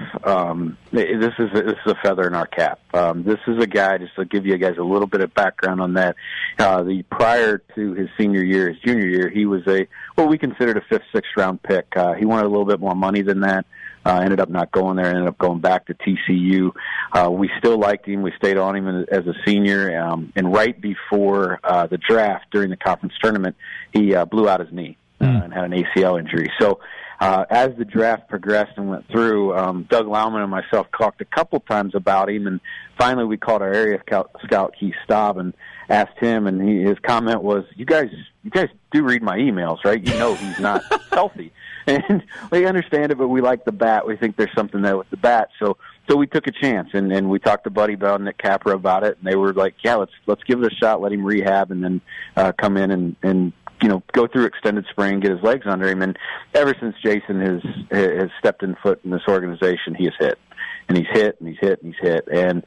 Speaker 7: This is a feather in our cap. This is a guy, just to give you guys a little bit of background on that. Prior to his senior year, his junior year, he was what we considered a 5th, 6th round pick. He wanted a little bit more money than that. Ended up not going there. Ended up going back to TCU. We still liked him. We stayed on him as a senior. And right before the draft, during the conference tournament, he blew out his knee and had an ACL injury. So as the draft progressed and went through, Doug Lauman and myself talked a couple times about him. And finally, we called our area scout Keith Staub and asked him. And his comment was, "You guys do read my emails, right? You know he's not healthy." And we understand it, but we like the bat. We think there's something there with the bat. So we took a chance, and we talked to Buddy Bell and Nick Capra about it, and they were like, "Yeah, let's give it a shot, let him rehab, and then come in and go through extended spring, get his legs under him." And ever since Jason has stepped in foot in this organization, he has hit. And he's hit, and he's hit, and he's hit. And,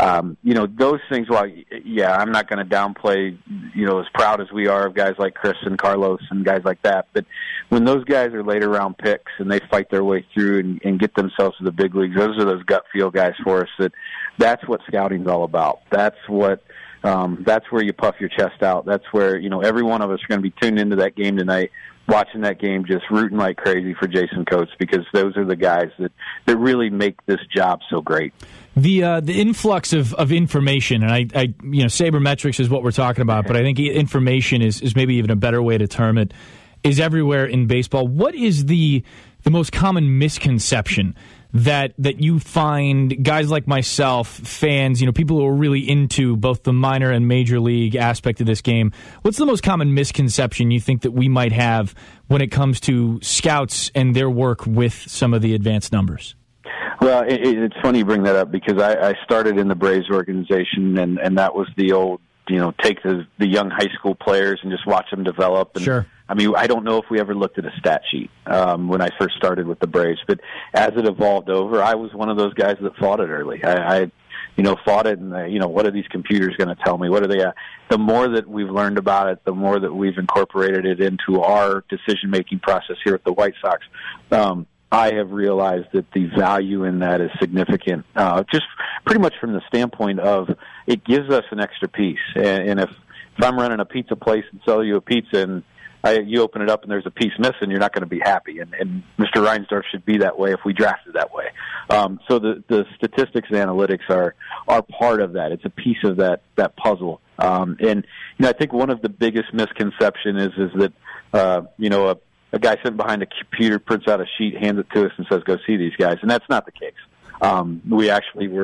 Speaker 7: those things, I'm not going to downplay, as proud as we are of guys like Chris and Carlos and guys like that. But when those guys are later round picks and they fight their way through and get themselves to the big leagues, those are those gut feel guys for us. That's what scouting's all about. That's where you puff your chest out. That's where, every one of us are going to be tuned into that game tonight, watching that game, just rooting like crazy for Jason Coates, because those are the guys that really make this job so great.
Speaker 4: The influx of information, and I sabermetrics is what we're talking about, but I think information is maybe even a better way to term it, is everywhere in baseball. What is the most common misconception that you find guys like myself, fans, people who are really into both the minor and major league aspect of this game? What's the most common misconception you think that we might have when it comes to scouts and their work with some of the advanced numbers?
Speaker 7: Well, it's funny you bring that up, because I started in the Braves organization, and that was the old, take the young high school players and just watch them develop. And,
Speaker 4: sure.
Speaker 7: I mean, I don't know if we ever looked at a stat sheet when I first started with the Braves, but as it evolved over, I was one of those guys that fought it early. I fought it, and what are these computers going to tell me? What are they? The more that we've learned about it, the more that we've incorporated it into our decision-making process here at the White Sox. I have realized that the value in that is significant, just pretty much from the standpoint of it gives us an extra piece. And if I'm running a pizza place and sell you a pizza and you open it up and there's a piece missing, you're not going to be happy. And Mr. Reinsdorf should be that way if we drafted that way. So the statistics and analytics are part of that. It's a piece of that puzzle. And I think one of the biggest misconceptions is that a guy sitting behind a computer prints out a sheet, hands it to us, and says, "Go see these guys," and that's not the case. We actually were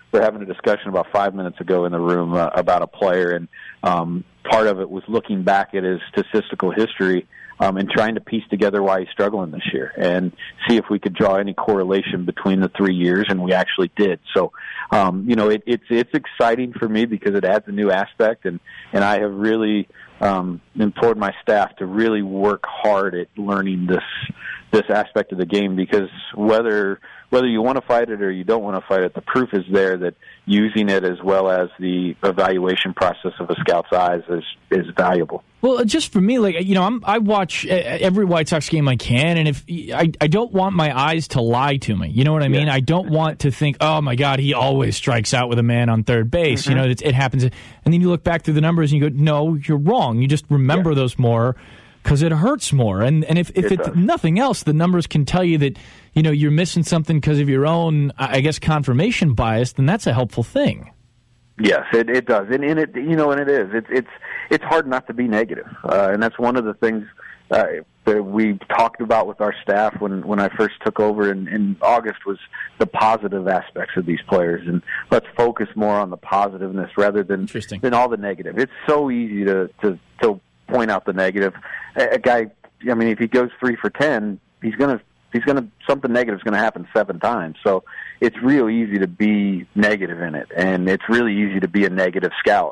Speaker 7: having a discussion about 5 minutes ago in the room about a player, and part of it was looking back at his statistical history and trying to piece together why he's struggling this year and see if we could draw any correlation between the 3 years, and we actually did. So, it's exciting for me because it adds a new aspect, and I have really implored my staff to really work hard at learning this aspect of the game, because whether you want to fight it or you don't want to fight it, the proof is there that using it as well as the evaluation process of a scout's eyes is valuable.
Speaker 4: Well, just for me, I watch every White Sox game I can, and if I don't want my eyes to lie to me, you know what I mean? I don't want to think, oh my God, he always strikes out with a man on third base. Mm-hmm. It happens, and then you look back through the numbers and you go, no, you're wrong. You just remember those more because it hurts more. And if it's nothing else, the numbers can tell you that you're missing something because of your own, I guess, confirmation bias. Then that's a helpful thing.
Speaker 7: Yes, it does, and it and it is. It's hard not to be negative, and that's one of the things that we talked about with our staff when I first took over in August was the positive aspects of these players, and let's focus more on the positiveness rather than all the negative. It's so easy to point out the negative. A guy, if he goes 3 for 10, he's gonna something negative is going to happen 7 times. So it's real easy to be negative in it, and it's really easy to be a negative scout.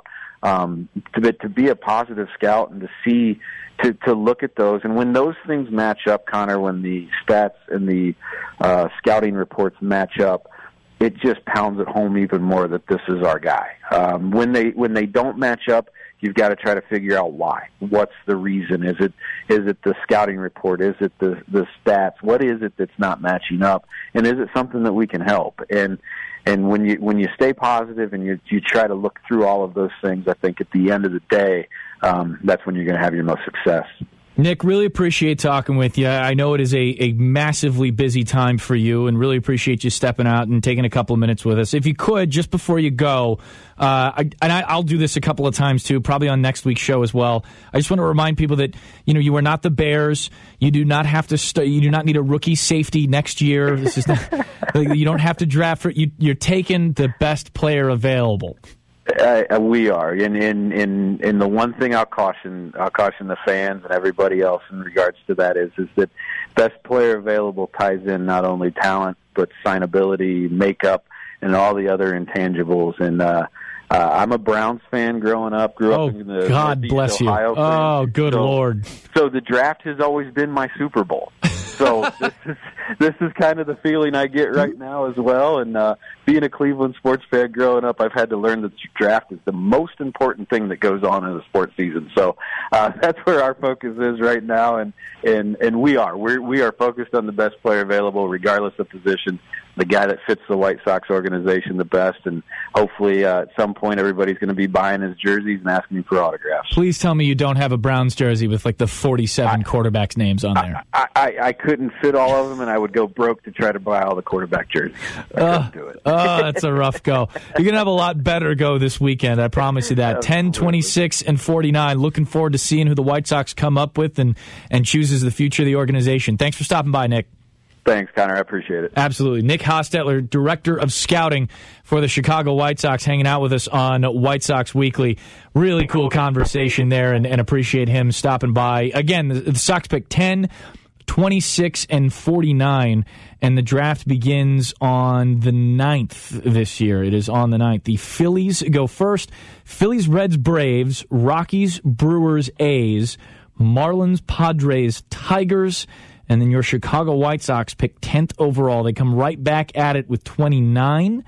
Speaker 7: To be a positive scout and to see, to look at those, and when those things match up, Connor, when the stats and the scouting reports match up, it just pounds it home even more that this is our guy. When they don't match up, you've got to try to figure out why. What's the reason? Is it the scouting report? Is it the stats? What is it that's not matching up? And is it something that we can help? And when you stay positive and you try to look through all of those things, I think at the end of the day, that's when you're going to have your most success.
Speaker 4: Nick, really appreciate talking with you. I know it is a massively busy time for you, and really appreciate you stepping out and taking a couple of minutes with us. If you could, just before you go, I'll do this a couple of times too, probably on next week's show as well. I just want to remind people that you are not the Bears. You do not have to. You do not need a rookie safety next year. This is not. You don't have to draft for. You're taking the best player available.
Speaker 7: We are, and the one thing I'll caution the fans and everybody else in regards to that is that best player available ties in not only talent but signability, makeup, and all the other intangibles. And I'm a Browns fan growing up. Grew up in the
Speaker 4: God bless
Speaker 7: Ohio
Speaker 4: you. Oh, good Lord!
Speaker 7: So the draft has always been my Super Bowl. So this is kind of the feeling I get right now as well. And being a Cleveland sports fan growing up, I've had to learn that the draft is the most important thing that goes on in the sports season. So that's where our focus is right now, and we are focused on the best player available, regardless of position, the guy that fits the White Sox organization the best, and hopefully at some point everybody's going to be buying his jerseys and asking for autographs.
Speaker 4: Please tell me you don't have a Browns jersey with the 47 quarterbacks' names on there.
Speaker 7: I couldn't fit all of them, and I would go broke to try to buy all the quarterback jerseys. I couldn't do it.
Speaker 4: That's a rough go. You're going to have a lot better go this weekend, I promise you that. 10, 26, and 49. Looking forward to seeing who the White Sox come up with and chooses the future of the organization. Thanks for stopping by, Nick.
Speaker 7: Thanks, Connor. I appreciate it.
Speaker 4: Absolutely. Nick Hostetler, Director of Scouting for the Chicago White Sox, hanging out with us on White Sox Weekly. Really cool conversation there, and appreciate him stopping by. Again, the Sox pick 10, 26, and 49, and the draft begins on the 9th this year. It is on the 9th. The Phillies go first. Phillies, Reds, Braves, Rockies, Brewers, A's, Marlins, Padres, Tigers, and then your Chicago White Sox pick 10th overall. They come right back at it with 29.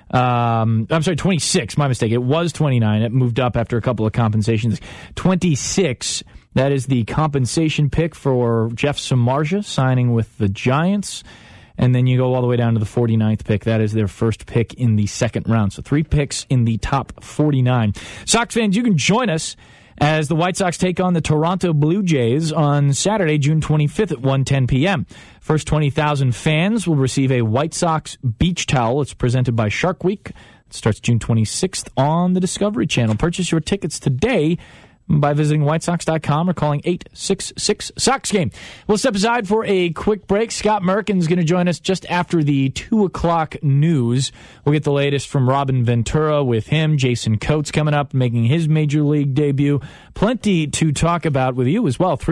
Speaker 4: 26. My mistake. It was 29. It moved up after a couple of compensations. 26. That is the compensation pick for Jeff Samardzija signing with the Giants. And then you go all the way down to the 49th pick. That is their first pick in the second round. So 3 picks in the top 49. Sox fans, you can join us as the White Sox take on the Toronto Blue Jays on Saturday, June 25th at 1:10 p.m. First 20,000 fans will receive a White Sox beach towel. It's presented by Shark Week. It starts June 26th on the Discovery Channel. Purchase your tickets today by visiting whitesox.com or calling 866-SOX-GAME. We'll step aside for a quick break. Scott Merkin's going to join us just after the 2 o'clock news. We'll get the latest from Robin Ventura with him. Jason Coates coming up, making his Major League debut. Plenty to talk about with you as well.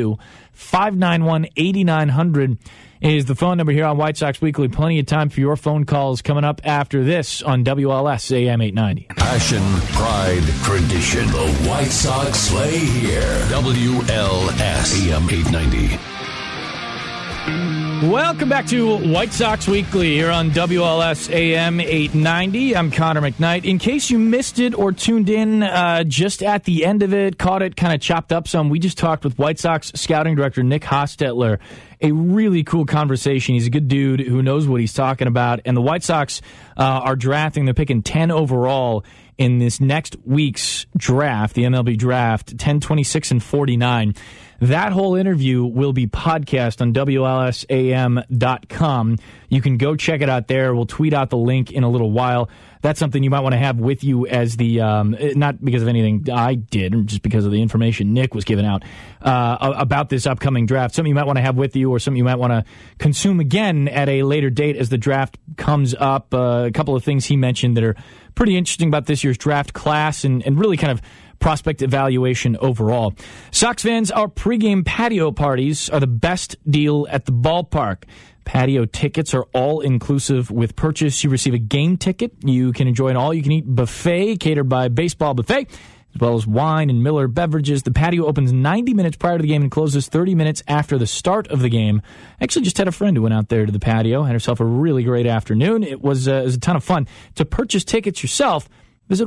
Speaker 4: 312-591-8900 is the phone number here on White Sox Weekly. Plenty of time for your phone calls coming up after this on WLS AM 890.
Speaker 3: Passion, pride, tradition. The White Sox play here. WLS AM 890.
Speaker 4: Welcome back to White Sox Weekly here on WLS AM 890. I'm Connor McKnight. In case you missed it or tuned in just at the end of it, caught it kind of chopped up some, we just talked with White Sox scouting director Nick Hostetler. A really cool conversation. He's a good dude who knows what he's talking about. And the White Sox are drafting. They're picking 10 overall in this next week's draft, the MLB draft, 10, 26, and 49. That whole interview will be podcast on WLSAM.com. You can go check it out there. We'll tweet out the link in a little while. That's something you might want to have with you as the, not because of anything I did, just because of the information Nick was giving out about this upcoming draft. Something you might want to have with you or something you might want to consume again at a later date as the draft comes up. A couple of things he mentioned that are pretty interesting about this year's draft class and really kind of prospect evaluation overall. Sox fans, our pregame patio parties are the best deal at the ballpark. Patio tickets are all-inclusive with purchase. You receive a game ticket. You can enjoy an all-you-can-eat buffet catered by Baseball Buffet, as well as wine and Miller beverages. The patio opens 90 minutes prior to the game and closes 30 minutes after the start of the game. I actually just had a friend who went out there to the patio, had herself a really great afternoon. It was a ton of fun. To purchase tickets yourself, visit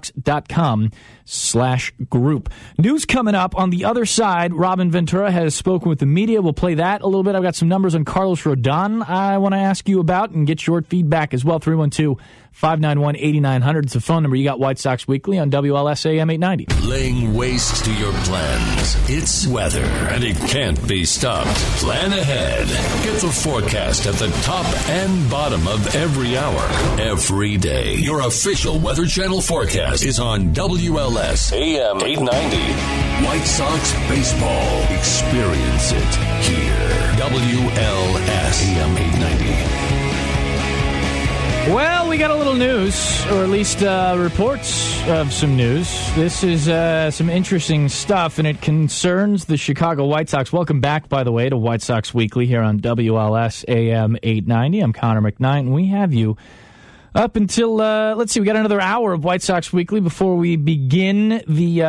Speaker 4: whitesox.com/group. News coming up on the other side. Robin Ventura has spoken with the media. We'll play that a little bit. I've got some numbers on Carlos Rodon I want to ask you about and get your feedback as well. 312-591-8900. It's the phone number. You got White Sox Weekly on WLS AM 890.
Speaker 3: Laying waste to your plans. It's weather, and it can't be stopped. Plan ahead. Get the forecast at the top and bottom of every hour, every day. Your official Weather Channel forecast is on WLS AM 890. White Sox baseball. Experience it here. WLS AM 890.
Speaker 4: Well, we got a little news, or at least reports of some news. This is some interesting stuff, and it concerns the Chicago White Sox. Welcome back, by the way, to White Sox Weekly here on WLS AM 890. I'm Connor McKnight, and we have you up until, let's see, we got another hour of White Sox Weekly before we begin the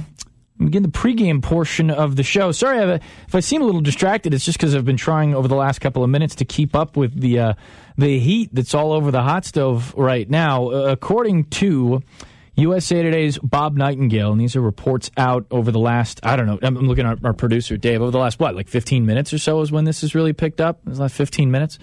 Speaker 4: pregame portion of the show. Sorry if I seem a little distracted. It's just because I've been trying over the last couple of minutes to keep up with the heat that's all over the hot stove right now. According to USA Today's Bob Nightingale, and these are reports out over the last, I don't know, I'm looking at our producer, Dave, over the last, 15 minutes or so is when this has really picked up? The last 15 minutes?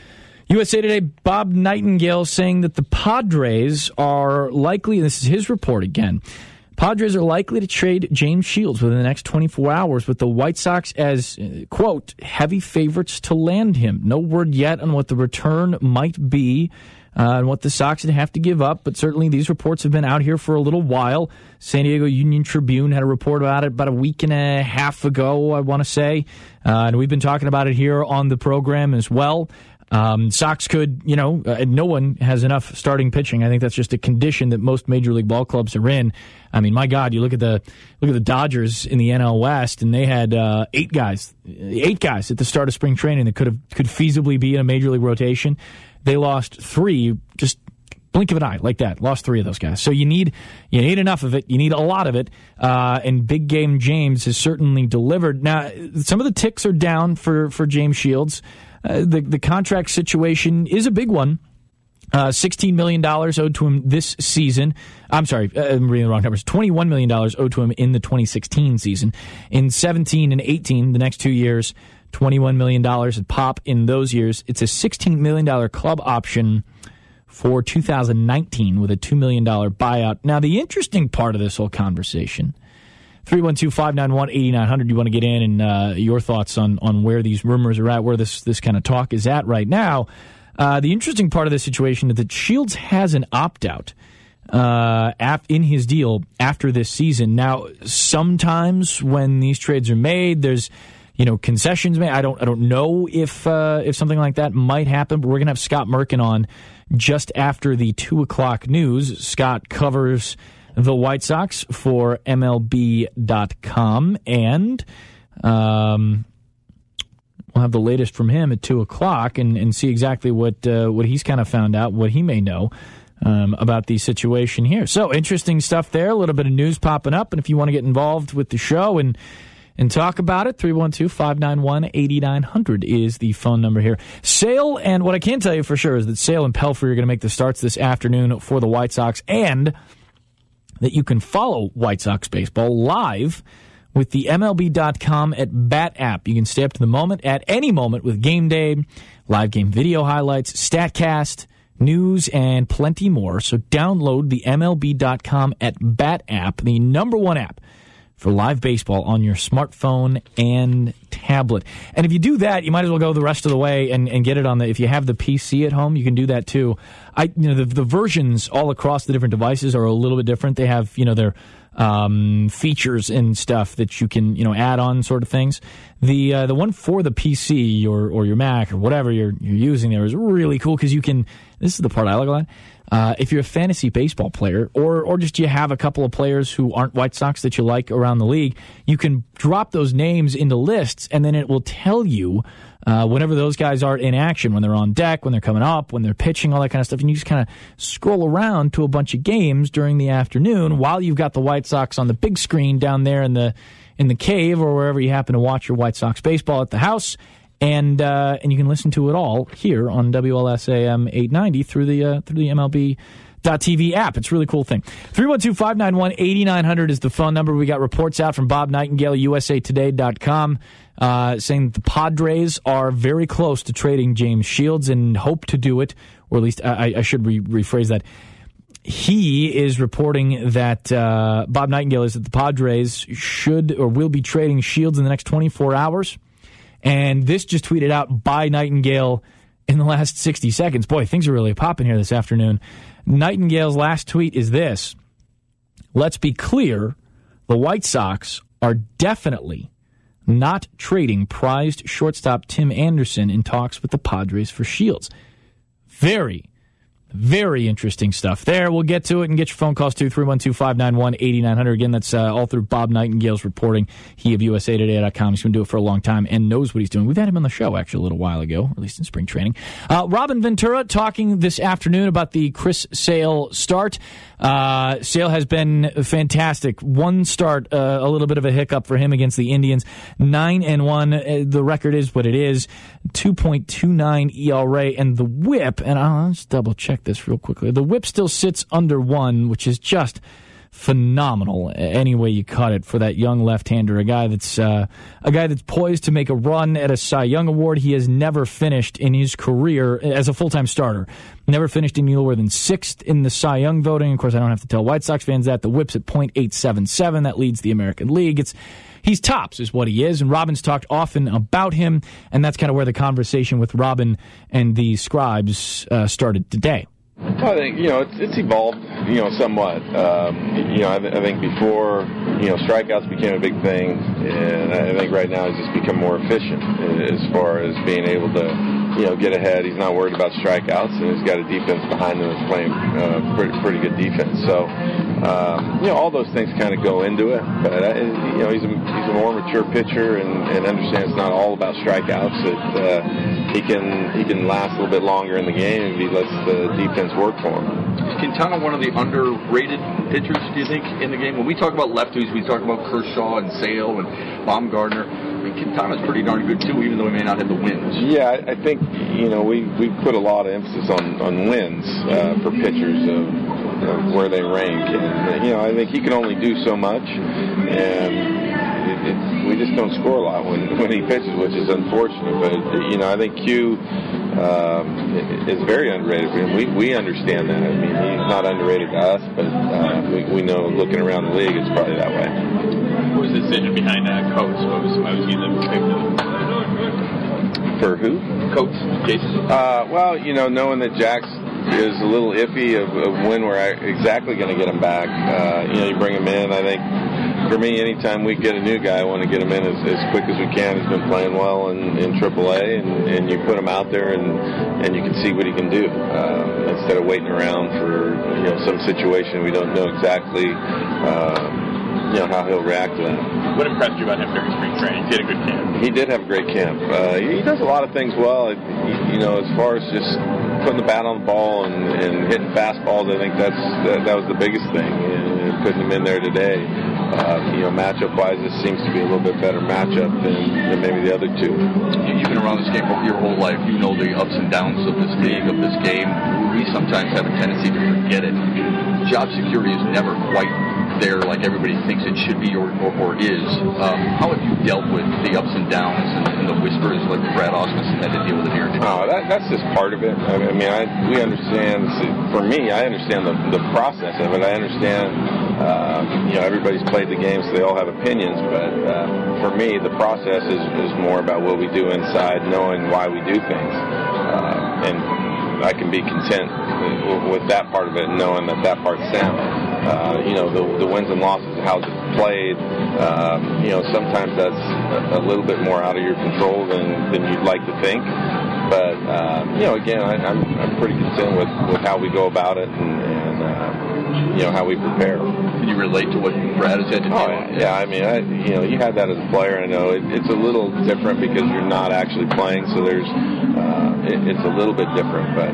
Speaker 4: USA Today, Bob Nightingale saying that the Padres are likely, and this is his report again, Padres are likely to trade James Shields within the next 24 hours with the White Sox as, quote, heavy favorites to land him. No word yet on what the return might be and what the Sox would have to give up, but certainly these reports have been out here for a little while. San Diego Union Tribune had a report about it about a week and a half ago, I want to say, and we've been talking about it here on the program as well. Sox could, no one has enough starting pitching. I think that's just a condition that most Major League Ball clubs are in. I mean, my God, you look at the Dodgers in the NL West, and they had eight guys at the start of spring training that could feasibly be in a Major League rotation. They lost 3, just blink of an eye, like that. Lost 3 of those guys. So you need enough of it. You need a lot of it. And Big Game James has certainly delivered. Now, some of the ticks are down for James Shields. The contract situation is a big one. $16 million owed to him this season. I'm sorry, I'm reading the wrong numbers. $21 million owed to him in the 2016 season. In 17 and 18, the next 2 years, $21 million at pop in those years. It's a $16 million club option for 2019 with a $2 million buyout. Now, the interesting part of this whole conversation, 312-591-8900, you want to get in and your thoughts on where these rumors are at, where this kind of talk is at right now. The interesting part of the situation is that Shields has an opt-out. in his deal after this season. Now, sometimes when these trades are made, there's concessions made. I don't know if something like that might happen, but we're gonna have Scott Merkin on just after the 2:00 news. Scott covers the White Sox for MLB.com, and we'll have the latest from him at 2:00 and see exactly what he's kind of found out, what he may know about the situation here. So interesting stuff there. A little bit of news popping up, and if you want to get involved with the show and talk about it, 312-591-8900 is the phone number here. Sale, and what I can tell you for sure is that Sale and Pelfrey are going to make the starts this afternoon for the White Sox, and that you can follow White Sox baseball live with the MLB.com at Bat app. You can stay up to the moment at any moment with Game Day, live game video highlights, StatCast, news, and plenty more. So download the MLB.com at Bat app, the number one app for live baseball on your smartphone and tablet. And if you do that, you might as well go the rest of the way and get it on if you have the PC at home, you can do that too. The versions all across the different devices are a little bit different. They have, their features and stuff that you can, add on sort of things. The one for the PC or your Mac or whatever you're using there is really cool because you can, this is the part I like a lot. If you're a fantasy baseball player or just you have a couple of players who aren't White Sox that you like around the league, you can drop those names into lists, and then it will tell you whenever those guys are in action, when they're on deck, when they're coming up, when they're pitching, all that kind of stuff. And you just kind of scroll around to a bunch of games during the afternoon while you've got the White Sox on the big screen down there in the cave or wherever you happen to watch your White Sox baseball at the house. And you can listen to it all here on WLSAM 890 through the MLB.TV app. It's a really cool thing. 312-591-8900 is the phone number. We got reports out from Bob Nightingale, USAtoday.com, saying the Padres are very close to trading James Shields and hope to do it, or at least I should rephrase that. He is reporting that Bob Nightingale is that the Padres should or will be trading Shields in the next 24 hours. And this just tweeted out by Nightingale in the last 60 seconds. Boy, things are really popping here this afternoon. Nightingale's last tweet is this: let's be clear, the White Sox are definitely not trading prized shortstop Tim Anderson in talks with the Padres for Shields. Very, very interesting stuff there. We'll get to it and get your phone calls too, 312-591-8900. Again, that's all through Bob Nightingale's reporting. He of USAtoday.com. He's going to do it for a long time and knows what he's doing. We've had him on the show, actually, a little while ago, or at least in spring training. Robin Ventura talking this afternoon about the Chris Sale start. Sale has been fantastic. One start, a little bit of a hiccup for him against the Indians. 9-1. The record is what it is. 2.29 ERA, and the whip, and I'll just double check this real quickly. The whip still sits under 1, which is just phenomenal any way you cut it for that young left-hander, a guy that's poised to make a run at a Cy Young Award. He has never finished in his career as a full-time starter. Never finished any lower than 6th in the Cy Young voting. Of course, I don't have to tell White Sox fans that. The whip's at .877. That leads the American League. He's tops is what he is, and Robin's talked often about him, and that's kind of where the conversation with Robin and the scribes started today.
Speaker 8: I think, it's evolved, somewhat. I think before, strikeouts became a big thing, and I think right now he's just become more efficient as far as being able to, get ahead. He's not worried about strikeouts, and he's got a defense behind him that's playing pretty good defense. So, all those things kind of go into it. But, he's a more mature pitcher and understands it's not all about strikeouts. He can last a little bit longer in the game if he lets the defense work for him.
Speaker 9: Is Quintana one of the underrated pitchers, do you think, in the game? When we talk about lefties, we talk about Kershaw and Sale and Baumgartner. I mean, Quintana's pretty darn good, too, even though he may not have the wins.
Speaker 8: Yeah, I think, we put a lot of emphasis on wins for pitchers of where they rank. And, I think he can only do so much, and we just don't score a lot when he pitches, which is unfortunate. But, I think Q is very underrated for him. We understand that. I mean, he's not underrated to us, but we know looking around the league, it's probably that way.
Speaker 10: What was the decision behind Coates? Why was he the pick?
Speaker 8: For who?
Speaker 10: Coates, Jason.
Speaker 8: Well, knowing that Jack's is a little iffy of when we're exactly going to get him back. You bring him in. I think for me, anytime we get a new guy, I want to get him in as quick as we can. He's been playing well in AAA, and you put him out there, and you can see what he can do instead of waiting around for some situation we don't know exactly how he'll react to that.
Speaker 10: What impressed you about him during spring training? He did a good camp.
Speaker 8: He did have a great camp. He does a lot of things well. As far as just putting the bat on the ball and hitting fastballs, I think that was the biggest thing. And putting him in there today. Matchup-wise, this seems to be a little bit better matchup than maybe the other two.
Speaker 9: You've been around this game your whole life. You know the ups and downs of this league, of this game. We sometimes have a tendency to forget it. Job security is never quite there like everybody thinks it should be or is. How have you dealt with the ups and downs and the whispers like Brad Ausmusson had to deal with it here?
Speaker 8: That's just part of it. We understand. For me, I understand the process of it. I understand. Everybody's played the game, so they all have opinions. But for me, the process is more about what we do inside, knowing why we do things, and I can be content with that part of it, knowing that part's sound. The wins and losses, how it's played, sometimes that's a little bit more out of your control than you'd like to think. But, again, I'm pretty content with how we go about it and how we prepare.
Speaker 9: Can you relate to what Brad has said to do?
Speaker 8: Yeah, you had that as a player. I know it's a little different because you're not actually playing, so there's it's a little bit different. But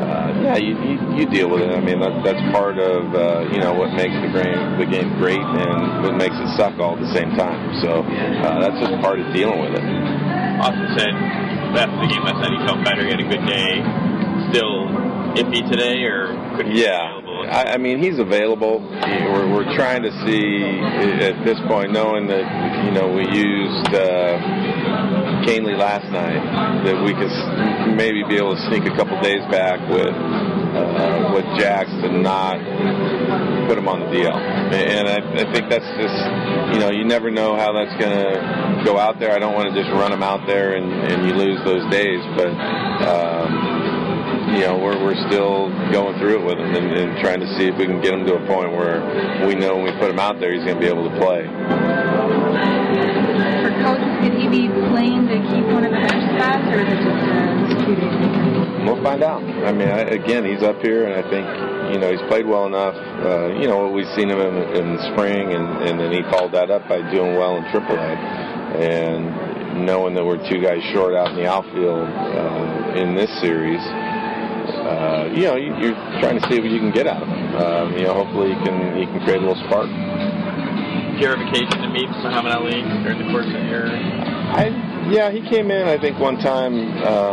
Speaker 8: you deal with it. That's part of what makes the game great and what makes it suck all at the same time. So that's just part of dealing with it.
Speaker 10: Austin said after the game last night he felt better, he had a good day. Still iffy today, or could he be available?
Speaker 8: He's available. We're trying to see at this point, knowing that we used Canely last night, that we could maybe be able to sneak a couple days back with Jax to not put him on the DL. And I think that's just, you never know how that's going to go out there. I don't want to just run him out there and you lose those days, but we're still going through it with him and trying to see if we can get him to a point where we know when we put him out there, he's going to be able to play.
Speaker 11: For Coach, could he be playing to keep one of the bench spots, or is it just 2 days?
Speaker 8: We'll find out. Again, he's up here, and I think, he's played well enough. We've seen him in the spring, and then he followed that up by doing well in AAA. And knowing that we're 2 guys short out in the outfield in this series, you're trying to see what you can get out of him. Hopefully he can create a little spark.
Speaker 10: Did you have occasion to meet Muhammad Ali during the course of your...
Speaker 8: he came in, I think, one time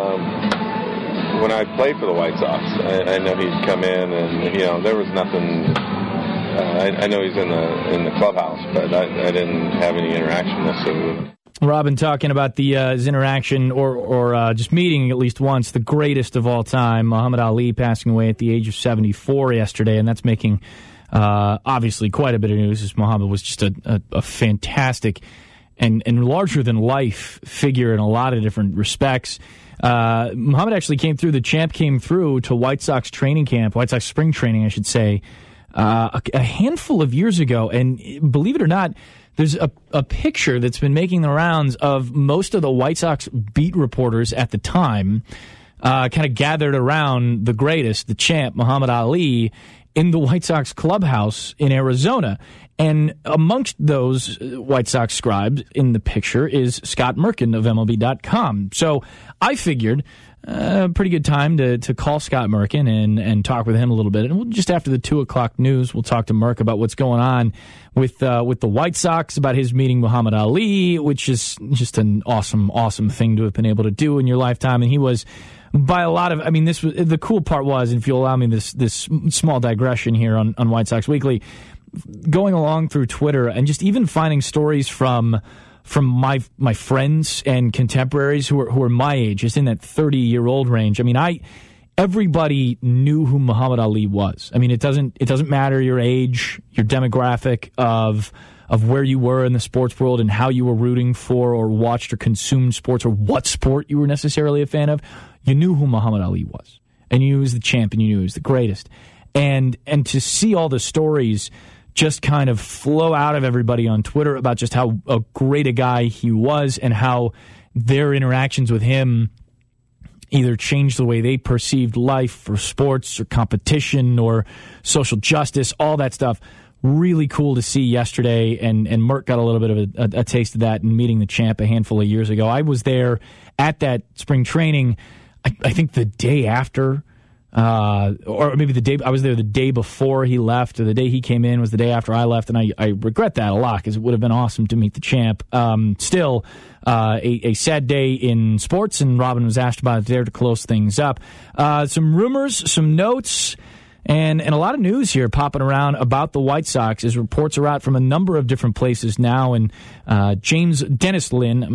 Speaker 8: when I played for the White Sox. I know he'd come in, and there was nothing. I know he's in the clubhouse, but I didn't have any interaction necessarily with him.
Speaker 4: Robin talking about his interaction or just meeting at least once the greatest of all time, Muhammad Ali, passing away at the age of 74 yesterday, and that's making obviously quite a bit of news, as Muhammad was just a fantastic and larger-than-life figure in a lot of different respects. Muhammad actually the champ came through to White Sox training camp, White Sox spring training, I should say, a handful of years ago, and believe it or not, there's a picture that's been making the rounds of most of the White Sox beat reporters at the time, kind of gathered around the greatest, the champ, Muhammad Ali, in the White Sox clubhouse in Arizona. And amongst those White Sox scribes in the picture is Scott Merkin of MLB.com. So I figured a pretty good time to call Scott Merkin and talk with him a little bit. And just after the 2 o'clock news, we'll talk to Merk about what's going on with the White Sox, about his meeting Muhammad Ali, which is just an awesome thing to have been able to do in your lifetime. And he was, by a lot of, this was the cool part was, and if you'll allow me this small digression here on White Sox Weekly, going along through Twitter and just even finding stories from my friends and contemporaries who are my age, just in that 30-year-old range. Everybody knew who Muhammad Ali was. It doesn't matter your age, your demographic of where you were in the sports world and how you were rooting for or watched or consumed sports or what sport you were necessarily a fan of. You knew who Muhammad Ali was. and you knew he was the champ, and you knew he was the greatest. And to see all the stories just kind of flow out of everybody on Twitter about just how great a guy he was and how their interactions with him either changed the way they perceived life or sports or competition or social justice, all that stuff. Really cool to see yesterday, and Mert got a little bit of a taste of that in meeting the champ a handful of years ago. I was there at that spring training, I think the day after, or maybe I was there the day before he left, or the day he came in was the day after I left, and I regret that a lot because it would have been awesome to meet the champ. Still, a sad day in sports, and Robin was asked about it there to close things up. Some rumors, some notes, and a lot of news here popping around about the White Sox as reports are out from a number of different places now. And James Dennis Lynn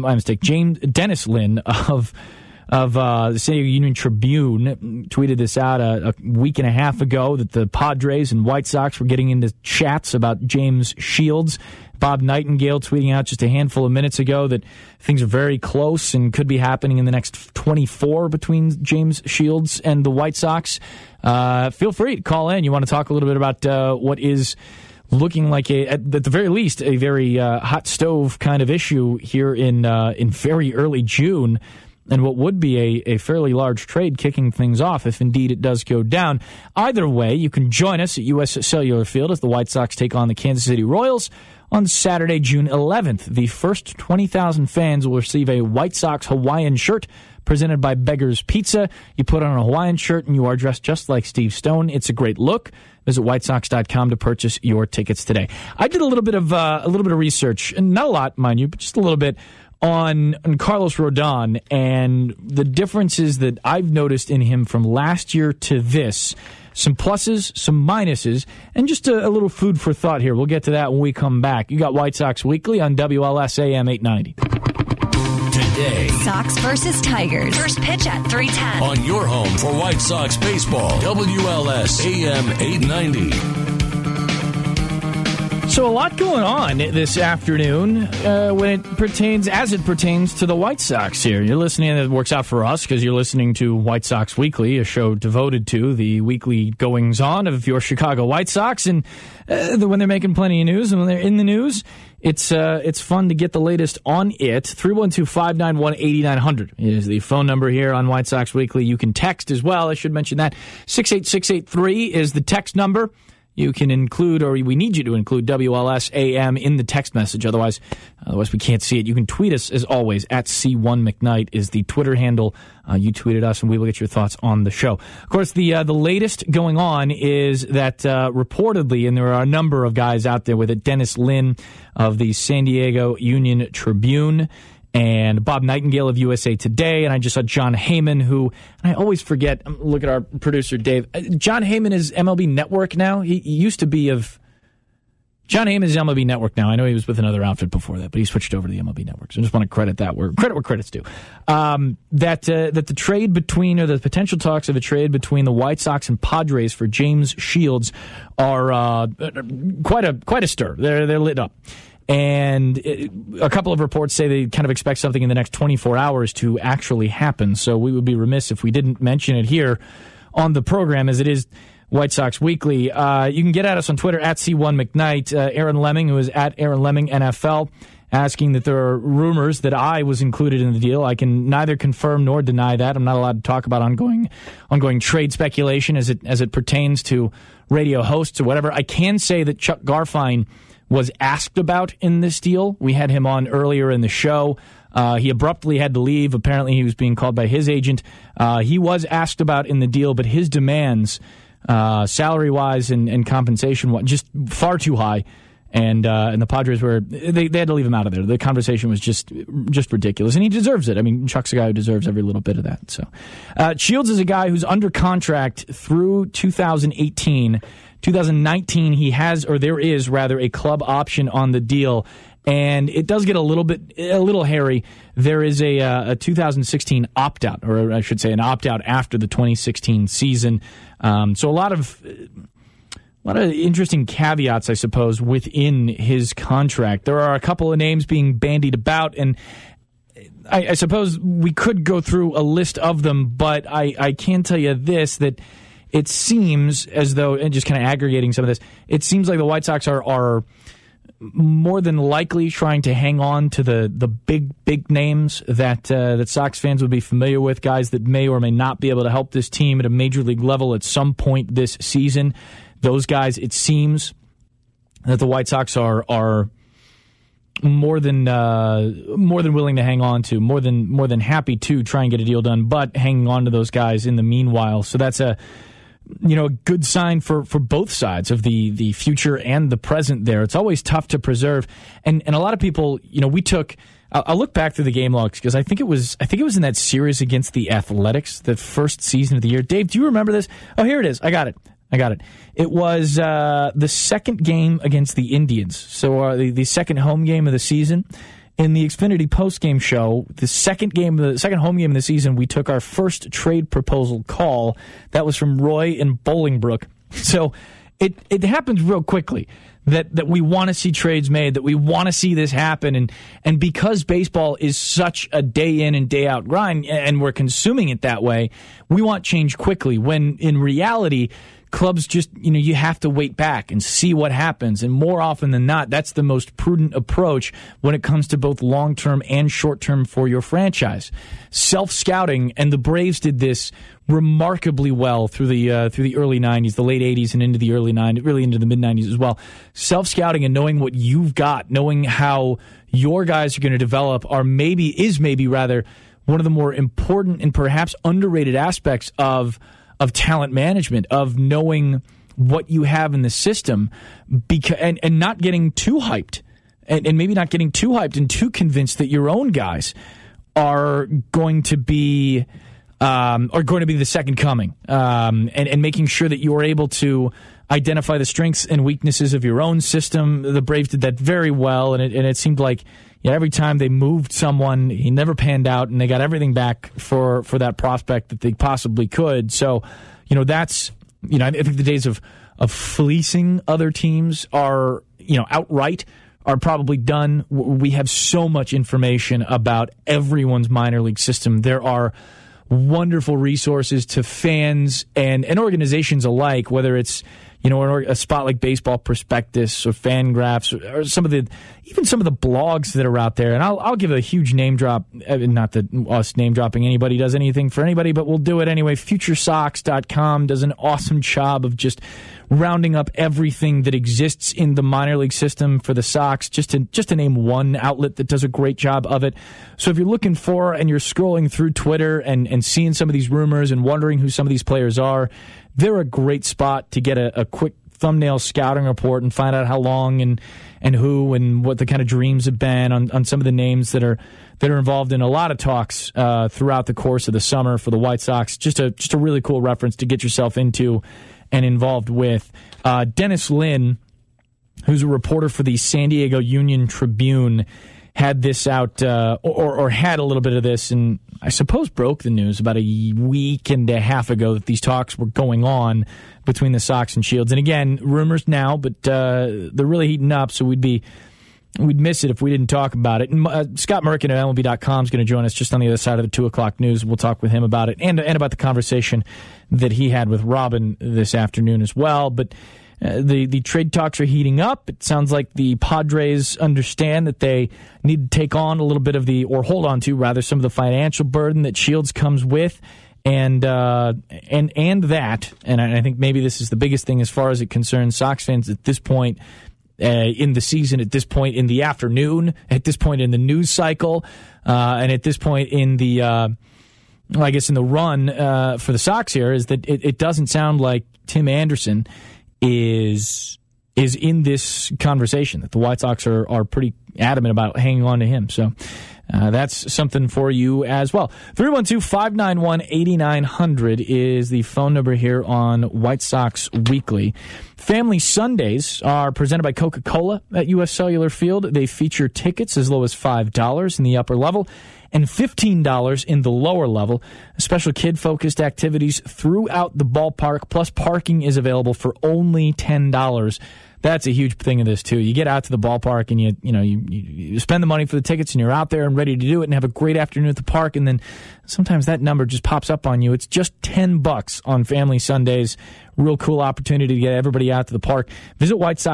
Speaker 4: of the San Diego Union Tribune tweeted this out a week and a half ago that the Padres and White Sox were getting into chats about James Shields. Bob Nightingale tweeting out just a handful of minutes ago that things are very close and could be happening in the next 24 between James Shields and the White Sox. Feel free to call in. You want to talk a little bit about what is looking like, at the very least, a very hot stove kind of issue here in very early June, and what would be a fairly large trade kicking things off if indeed it does go down. Either way, you can join us at U.S. Cellular Field as the White Sox take on the Kansas City Royals on Saturday, June 11th. The first 20,000 fans will receive a White Sox Hawaiian shirt presented by Beggar's Pizza. You put on a Hawaiian shirt and you are dressed just like Steve Stone. It's a great look. Visit whitesox.com to purchase your tickets today. I did a little bit of research, and not a lot, mind you, but just a little bit on Carlos Rodon and the differences that I've noticed in him from last year to this. Some pluses, some minuses, and just a little food for thought here. We'll get to that when we come back. You got White Sox Weekly on WLS AM 890.
Speaker 3: Today,
Speaker 6: Sox versus Tigers. First pitch at 3:10.
Speaker 3: On your home for White Sox baseball, WLS AM 890.
Speaker 4: So a lot going on this afternoon when it pertains to the White Sox here. You're listening, and it works out for us because you're listening to White Sox Weekly, a show devoted to the weekly goings-on of your Chicago White Sox. And when they're making plenty of news and when they're in the news, it's fun to get the latest on it. 312-591-8900 is the phone number here on White Sox Weekly. You can text as well. I should mention that. 68683 is the text number. You can include, or we need you to include, WLS AM in the text message. Otherwise we can't see it. You can tweet us, as always, at C1McKnight is the Twitter handle. You tweeted us, and we will get your thoughts on the show. Of course, the latest going on is that reportedly, and there are a number of guys out there with it, Dennis Lynn of the San Diego Union Tribune, and Bob Nightingale of USA Today, and I just saw John Heyman, who, and I always forget, look at our producer, Dave. John Heyman is MLB Network now. He used to be of... John Heyman is MLB Network now. I know he was with another outfit before that, but he switched over to the MLB Network. So I just want to credit that where credit's due. That the trade between, or the potential talks of a trade between the White Sox and Padres for James Shields are quite a stir. They're lit up. And a couple of reports say they kind of expect something in the next 24 hours to actually happen. So we would be remiss if we didn't mention it here on the program, as it is White Sox Weekly. You can get at us on Twitter at C1McKnight. Aaron Lemming, who is at Aaron Lemming NFL, asking that there are rumors that I was included in the deal. I can neither confirm nor deny that. I'm not allowed to talk about ongoing trade speculation as it pertains to radio hosts or whatever. I can say that Chuck Garfien was asked about in this deal. We had him on earlier in the show. He abruptly had to leave. Apparently he was being called by his agent. He was asked about in the deal, but his demands, salary-wise and compensation, just far too high. And the Padres they had to leave him out of there. The conversation was just ridiculous, and he deserves it. I mean, Chuck's a guy who deserves every little bit of that. So, Shields is a guy who's under contract through 2018. 2019, there is a club option on the deal, and it does get a little hairy. There is a 2016 opt-out, or I should say an opt-out after the 2016 season. So a lot of interesting caveats, I suppose, within his contract. There are a couple of names being bandied about, and I suppose we could go through a list of them, but I can tell you this, that it seems as though, and just kind of aggregating some of this, it seems like the White Sox are more than likely trying to hang on to the big names that Sox fans would be familiar with, guys that may or may not be able to help this team at a major league level at some point this season. Those guys, it seems that the White Sox are more than willing to hang on to, more than happy to try and get a deal done, but hanging on to those guys in the meanwhile. So that's a good sign for both sides of the future and the present there. It's always tough to preserve. And a lot of people, we took, I'll look back through the game logs because I think it was in that series against the Athletics, the first season of the year. Dave, do you remember this? Oh, here it is. I got it. It was the second game against the Indians. So the second home game of the season. In the Xfinity postgame show, the second home game of the season, we took our first trade proposal call. That was from Roy in Bolingbrook. So it happens real quickly that we want to see trades made, that we want to see this happen. And because baseball is such a day in and day out grind, and we're consuming it that way, we want change quickly, when in reality, clubs just, you have to wait back and see what happens. And more often than not, that's the most prudent approach when it comes to both long-term and short-term for your franchise. Self-scouting, and the Braves did this remarkably well through the early 90s, the late 80s and into the early 90s, really into the mid-90s as well. Self-scouting and knowing what you've got, knowing how your guys are going to develop is maybe one of the more important and perhaps underrated aspects of talent management, of knowing what you have in the system, and not getting too hyped, and maybe not getting too hyped and too convinced that your own guys are going to be the second coming, and making sure that you are able to identify the strengths and weaknesses of your own system. The Braves did that very well, and it seemed like every time they moved someone, he never panned out, and they got everything back for that prospect that they possibly could. So, that's, I think the days of fleecing other teams are, outright, are probably done. We have so much information about everyone's minor league system. There are wonderful resources to fans and organizations alike, whether it's a spot like Baseball Prospectus or Fangraphs, or some of the blogs that are out there. And I'll give a huge name drop. Not that us name dropping anybody does anything for anybody, but we'll do it anyway. FutureSox.com does an awesome job of just rounding up everything that exists in the minor league system for the Sox, just to name one outlet that does a great job of it. So if you're looking for, and you're scrolling through Twitter and seeing some of these rumors and wondering who some of these players are, they're a great spot to get a quick thumbnail scouting report and find out how long and who and what the kind of dreams have been on some of the names that are involved in a lot of talks throughout the course of the summer for the White Sox. Just a really cool reference to get yourself into and involved with. Dennis Lin, who's a reporter for the San Diego Union Tribune, had this out, or had a little bit of this, and I suppose broke the news about a week and a half ago that these talks were going on between the Sox and Shields. And again, rumors now, but they're really heating up, so we'd miss it if we didn't talk about it. And Scott Merkin at MLB.com is going to join us just on the other side of the 2 o'clock news. We'll talk with him about it and about the conversation that he had with Robin this afternoon as well. But the trade talks are heating up. It sounds like the Padres understand that they need to take on a little bit of hold on to some of the financial burden that Shields comes with. And I think maybe this is the biggest thing as far as it concerns Sox fans at this point in the season, at this point in the afternoon, at this point in the news cycle, and at this point in the in the run for the Sox here, is that it doesn't sound like Tim Anderson is in this conversation, that the White Sox are pretty adamant about hanging on to him. So that's something for you as well. 312-591-8900 is the phone number here on White Sox Weekly. Family Sundays are presented by Coca-Cola at U.S. Cellular Field. They feature tickets as low as $5 in the upper level and $15 in the lower level. Special kid-focused activities throughout the ballpark, plus parking is available for only $10. That's a huge thing of this too. You get out to the ballpark and you spend the money for the tickets and you're out there and ready to do it and have a great afternoon at the park, and then sometimes that number just pops up on you. It's just $10 on Family Sundays. Real cool opportunity to get everybody out to the park. Visit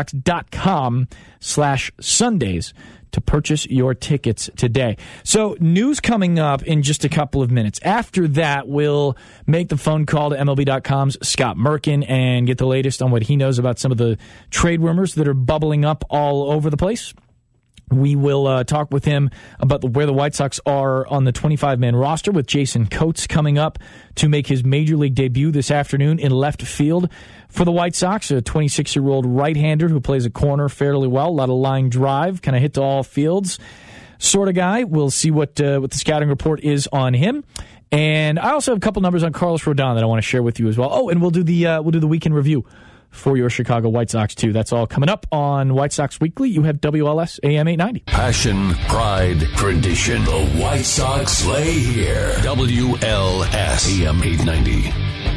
Speaker 4: whitesox.com/Sundays to purchase your tickets today. So news coming up in just a couple of minutes. After that, we'll make the phone call to MLB.com's Scott Merkin and get the latest on what he knows about some of the trade rumors that are bubbling up all over the place. We will talk with him about where the White Sox are on the 25-man roster, with Jason Coates coming up to make his Major League debut this afternoon in left field for the White Sox, a 26-year-old right-hander who plays a corner fairly well, a lot of line drive, kind of hit to all fields sort of guy. We'll see what the scouting report is on him. And I also have a couple numbers on Carlos Rodon that I want to share with you as well. Oh, and we'll do the weekend review for your Chicago White Sox, too. That's all coming up on White Sox Weekly. You have WLS AM 890.
Speaker 3: Passion, pride, tradition. The White Sox lay here. WLS AM 890.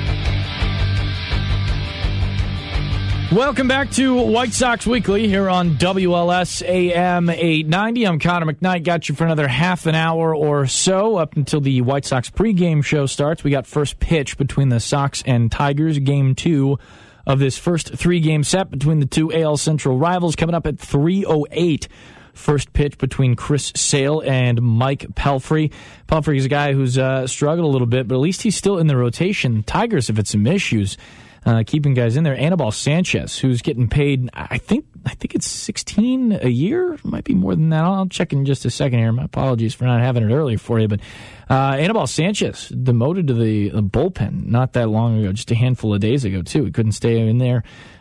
Speaker 4: Welcome back to White Sox Weekly here on WLS AM 890. I'm Connor McKnight. Got you for another half an hour or so up until the White Sox pregame show starts. We got first pitch between the Sox and Tigers, Game 2 of this first three-game set between the two AL Central rivals, coming up at 3:08. First pitch between Chris Sale and Mike Pelfrey. Pelfrey is a guy who's struggled a little bit, but at least he's still in the rotation. Tigers have had some issues keeping guys in there. Anibal Sanchez, who's getting paid, I think it's $16 a year. Might be more than that. I'll check in just a second here. My apologies for not having it earlier for you. But Anibal Sanchez demoted to the bullpen not that long ago, just a handful of days ago, too. He couldn't stay in there.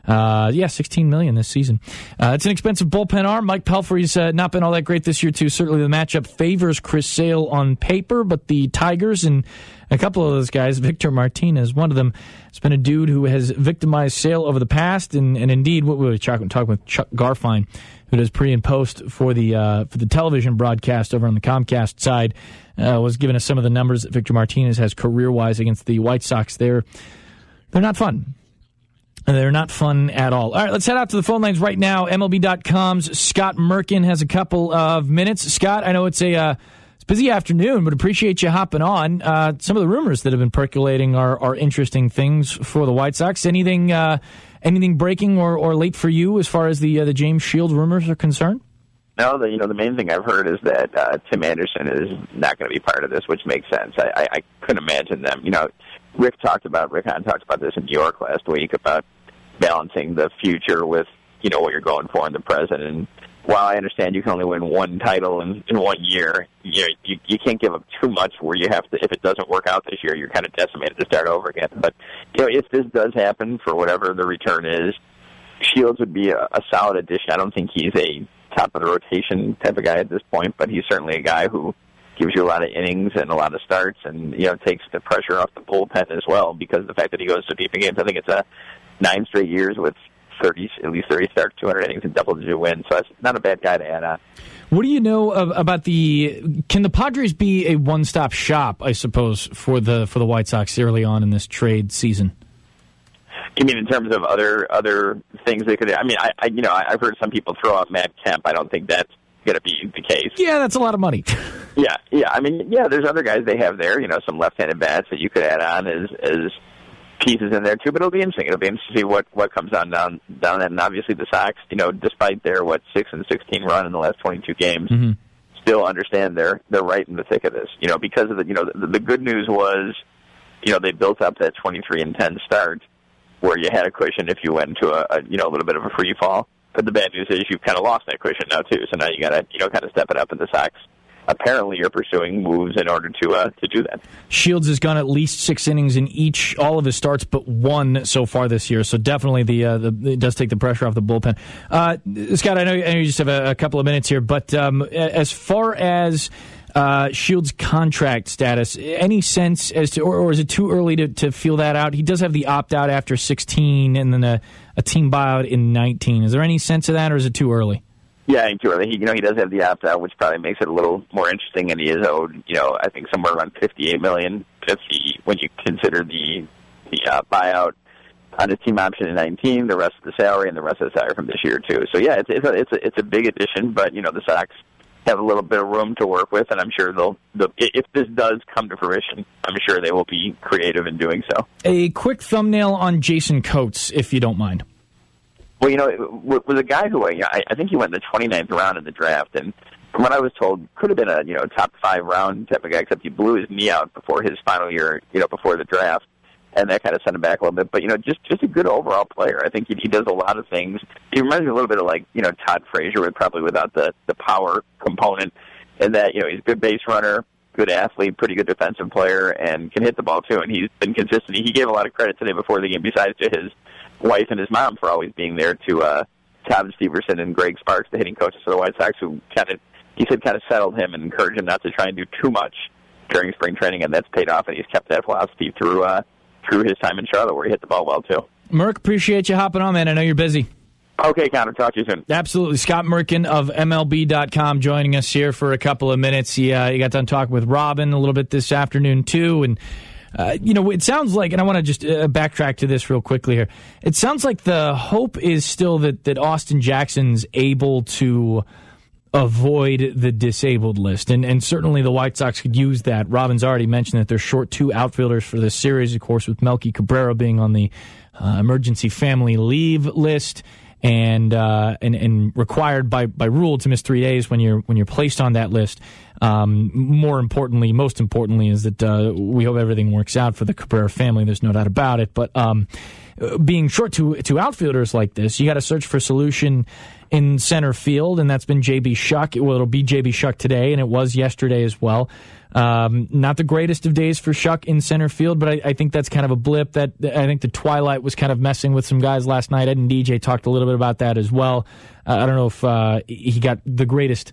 Speaker 4: $16 million this season. It's an expensive bullpen arm. Mike Pelfrey's not been all that great this year, too. Certainly the matchup favors Chris Sale on paper, but the Tigers and a couple of those guys, Victor Martinez, one of them, has been a dude who has victimized Sale over the past, and indeed, what we were talking with Chuck Garfine, who does pre and post for the television broadcast over on the Comcast side, was giving us some of the numbers that Victor Martinez has career-wise against the White Sox. They're not fun. They're not fun at all. All right, let's head out to the phone lines right now. MLB.com's Scott Merkin has a couple of minutes. Scott, I know it's a busy afternoon, but appreciate you hopping on. Some of the rumors that have been percolating are interesting things for the White Sox. Anything breaking or late for you as far as the James Shields rumors are concerned?
Speaker 12: No, the main thing I've heard is that Tim Anderson is not going to be part of this, which makes sense. I couldn't imagine them. Rick Hahn talked about this in New York last week about balancing the future with what you're going for in the present. And while I understand you can only win one title in 1 year, you can't give up too much where you have to. If it doesn't work out this year, you're kind of decimated to start over again. But if this does happen for whatever the return is, Shields would be a solid addition. I don't think he's a top of the rotation type of guy at this point, but he's certainly a guy who gives you a lot of innings and a lot of starts, and takes the pressure off the bullpen as well because of the fact that he goes to deep in games. I think it's 9 straight years with at least 30 starts, 200 innings, and double-digit wins. So that's not a bad guy to add on.
Speaker 4: What do you know about can the Padres be a one-stop shop, I suppose, for the White Sox early on in this trade season?
Speaker 12: You mean in terms of other things they could? I mean, I've heard some people throw out Matt Kemp. I don't think that's going to be the case.
Speaker 4: Yeah, that's a lot of money.
Speaker 12: Yeah. I mean, there's other guys they have there. Some left-handed bats that you could add on as pieces in there too. But it'll be interesting. It'll be interesting to see what comes down that. And obviously the Sox, despite their 6-16 run in the last 22 games, still understand they're right in the thick of this. Because of the good news was, they built up that 23-10 start where you had a cushion if you went into a little bit of a free fall. But the bad news is you've kind of lost that cushion now too. So now you got to kind of step it up in the Sox. Apparently, you're pursuing moves in order to do that.
Speaker 4: Shields has gone at least 6 innings in all of his starts, but 1 so far this year. So definitely it does take the pressure off the bullpen. Scott, I know you just have a couple of minutes here, but as far as Shields' contract status, any sense as to, or is it too early to feel that out? He does have the opt-out after 16 and then a team buyout in 19. Is there any sense of that, or is it too early?
Speaker 12: Yeah, I think too early. He does have the opt-out, which probably makes it a little more interesting, and he is owed, I think somewhere around $58 million when you consider the buyout. on his team option in 19, the rest of the salary, and the rest of the salary from this year too. So yeah, it's a big addition, but the Sox have a little bit of room to work with, and I'm sure they'll if this does come to fruition, I'm sure they will be creative in doing so.
Speaker 4: A quick thumbnail on Jason Coates, if you don't mind.
Speaker 12: Well, was a guy who I think he went in the 29th round in the draft, and from what I was told, could have been a top 5 round type of guy, except he blew his knee out before his final year, before the draft, and that kind of sent him back a little bit. But just a good overall player. I think he does a lot of things. He reminds me a little bit of Todd Frazier, probably without the power component, and that he's a good base runner, good athlete, pretty good defensive player, and can hit the ball too. And he's been consistent. He gave a lot of credit today before the game, besides to his wife and his mom for always being there, to Tom Steverson and Greg Sparks, the hitting coaches for the White Sox, who kind of settled him and encouraged him not to try and do too much during spring training, and that's paid off, and he's kept that philosophy through his time in Charlotte, where he hit the ball well too.
Speaker 4: Merck, appreciate you hopping on, man. I know you're busy.
Speaker 12: Okay, Connor, talk to you soon.
Speaker 4: Absolutely. Scott Merkin of MLB.com joining us here for a couple of minutes. He got done talking with Robin a little bit this afternoon too, and it sounds like, and I want to just backtrack to this real quickly here. It sounds like the hope is still that Austin Jackson's able to avoid the disabled list, and certainly the White Sox could use that. Robin's already mentioned that they're short 2 outfielders for this series, of course, with Melky Cabrera being on the emergency family leave list, and required by rule to miss 3 days when you're placed on that list. Most importantly, is that we hope everything works out for the Cabrera family. There's no doubt about it. But being short to outfielders like this, you got to search for a solution in center field, and that's been J.B. Shuck. Well, it'll be J.B. Shuck today, and it was yesterday as well. Not the greatest of days for Shuck in center field, but I think that's kind of a blip. That I think the twilight was kind of messing with some guys last night. Ed and DJ talked a little bit about that as well. I don't know if he got the greatest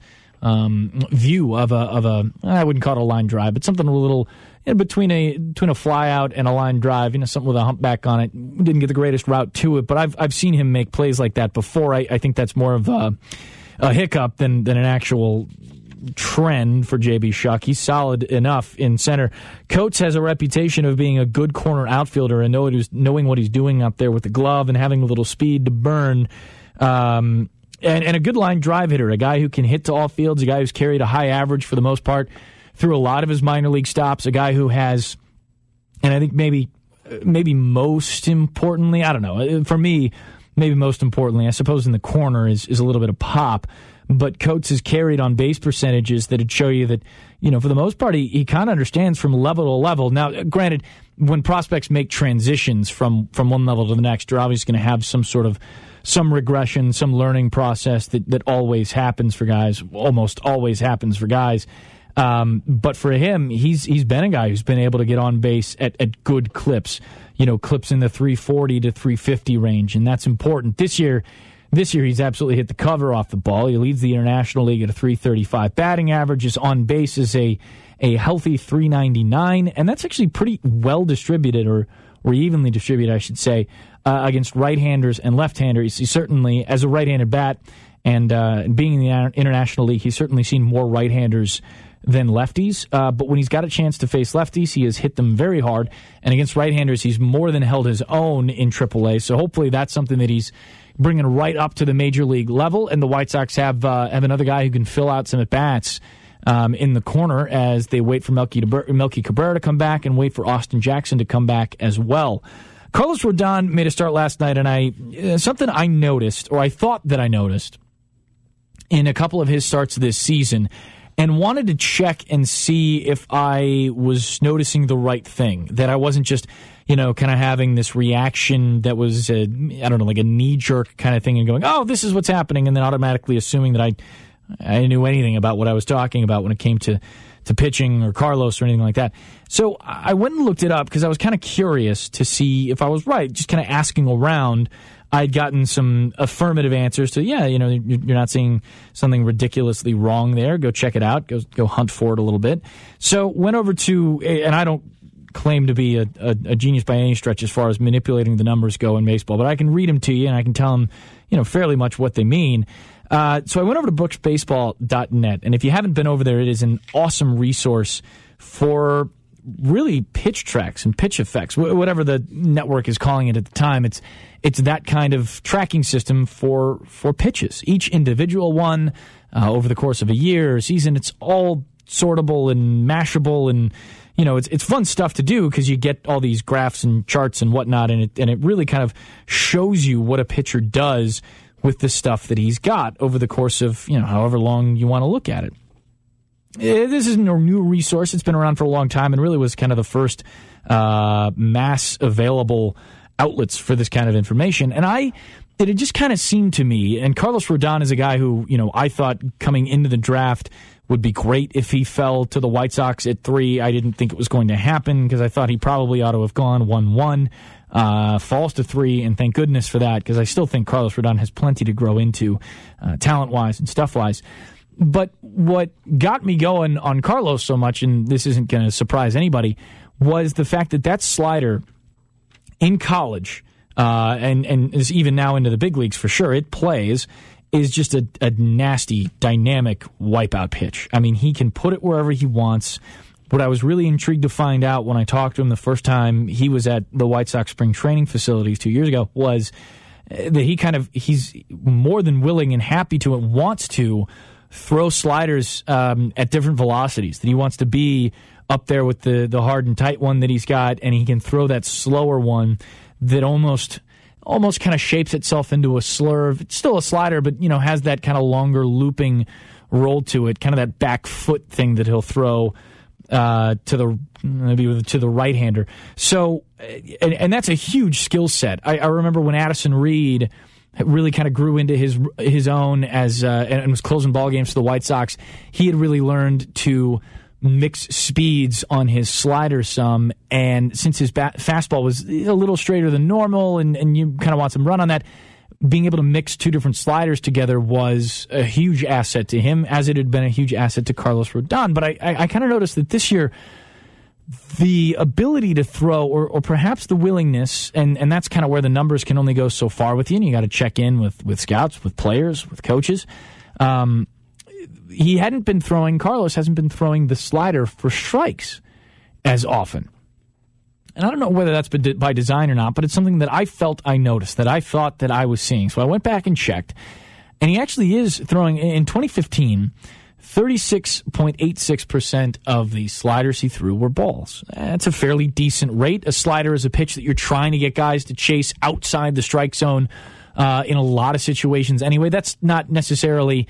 Speaker 4: view of a I wouldn't call it a line drive, but something a little between a fly out and a line drive, something with a humpback on it. Didn't get the greatest route to it, but I've seen him make plays like that before. I think that's more of a hiccup than an actual trend for J.B. Shuck. He's solid enough in center. Coates has a reputation of being a good corner outfielder and knowing what he's doing up there with the glove and having a little speed to burn. And a good line drive hitter, a guy who can hit to all fields, a guy who's carried a high average for the most part through a lot of his minor league stops, a guy who has, and I think maybe most importantly, I don't know, for me, maybe most importantly, I suppose in the corner is a little bit of pop, but Coates has carried on base percentages that would show you that, for the most part, he kind of understands from level to level. Now, granted, when prospects make transitions from one level to the next, you're obviously going to have some regression, some learning process that always happens for guys, almost always happens for guys. But for him, he's been a guy who's been able to get on base at good clips, clips in the 340 to 350 range, and that's important. This year he's absolutely hit the cover off the ball. He leads the International League at a 335 batting average. His on base is a healthy 399, and that's actually pretty well distributed, or evenly distributed, I should say, against right-handers and left-handers. He certainly, as a right-handed bat, and being in the International League, he's certainly seen more right-handers than lefties. But when he's got a chance to face lefties, he has hit them very hard. And against right-handers, he's more than held his own in AAA. So hopefully that's something that he's bringing right up to the major league level. And the White Sox have another guy who can fill out some at-bats in the corner as they wait for Melky Cabrera to come back and wait for Austin Jackson to come back as well. Carlos Rodon made a start last night, and something I noticed, or I thought that I noticed, in a couple of his starts this season, and wanted to check and see if I was noticing the right thing, that I wasn't just, kind of having this reaction that was, like a knee-jerk kind of thing and going, oh, this is what's happening, and then automatically assuming that I knew anything about what I was talking about when it came to pitching or Carlos or anything like that. So I went and looked it up because I was kind of curious to see if I was right, just kind of asking around. I'd gotten some affirmative answers to, you're not seeing something ridiculously wrong there. Go check it out. Go hunt for it a little bit. So went over to, and I don't claim to be a genius by any stretch as far as manipulating the numbers go in baseball, but I can read them to you and I can tell them, fairly much what they mean. So I went over to brooksbaseball.net, and if you haven't been over there, it is an awesome resource for really pitch tracks and pitch effects, whatever the network is calling it at the time. It's that kind of tracking system for pitches. Each individual one over the course of a year or season, it's all sortable and mashable, and it's fun stuff to do because you get all these graphs and charts and whatnot, and it really kind of shows you what a pitcher does with the stuff that he's got over the course of however long you want to look at it. This isn't a new resource. It's been around for a long time and really was kind of the first mass available outlets for this kind of information. And it had just kind of seemed to me, and Carlos Rodon is a guy who, I thought coming into the draft would be great if he fell to the White Sox at 3. I didn't think it was going to happen because I thought he probably ought to have gone 1-1. Falls to 3, and thank goodness for that because I still think Carlos Rodon has plenty to grow into talent-wise and stuff-wise. But what got me going on Carlos so much, and this isn't going to surprise anybody, was the fact that slider in college, and is even now into the big leagues for sure, it plays, is just a nasty, dynamic wipeout pitch. I mean, he can put it wherever he wants. What I was really intrigued to find out when I talked to him the first time he was at the White Sox spring training facilities 2 years ago was that he's more than willing and happy to and wants to throw sliders at different velocities, that he wants to be up there with the hard and tight one that he's got, and he can throw that slower one that almost kind of shapes itself into a slurve. It's still a slider, but has that kind of longer looping roll to it, kind of that back foot thing that he'll throw to the right-hander. So, and that's a huge skill set. I remember when Addison Reed really kind of grew into his own as and was closing ball games for the White Sox. He had really learned to mix speeds on his slider some, and since his fastball was a little straighter than normal, and you kind of want some run on that, being able to mix two different sliders together was a huge asset to him, as it had been a huge asset to Carlos Rodon. But I kind of noticed that this year, the ability to throw, or perhaps the willingness, and that's kind of where the numbers can only go so far with you, and you got to check in with scouts, with players, with coaches. Carlos hasn't been throwing the slider for strikes as often. And I don't know whether that's by design or not, but it's something that I felt I noticed, that I thought that I was seeing. So I went back and checked, and he actually is throwing, in 2015, 36.86% of the sliders he threw were balls. That's a fairly decent rate. A slider is a pitch that you're trying to get guys to chase outside the strike zone in a lot of situations anyway. That's not necessarily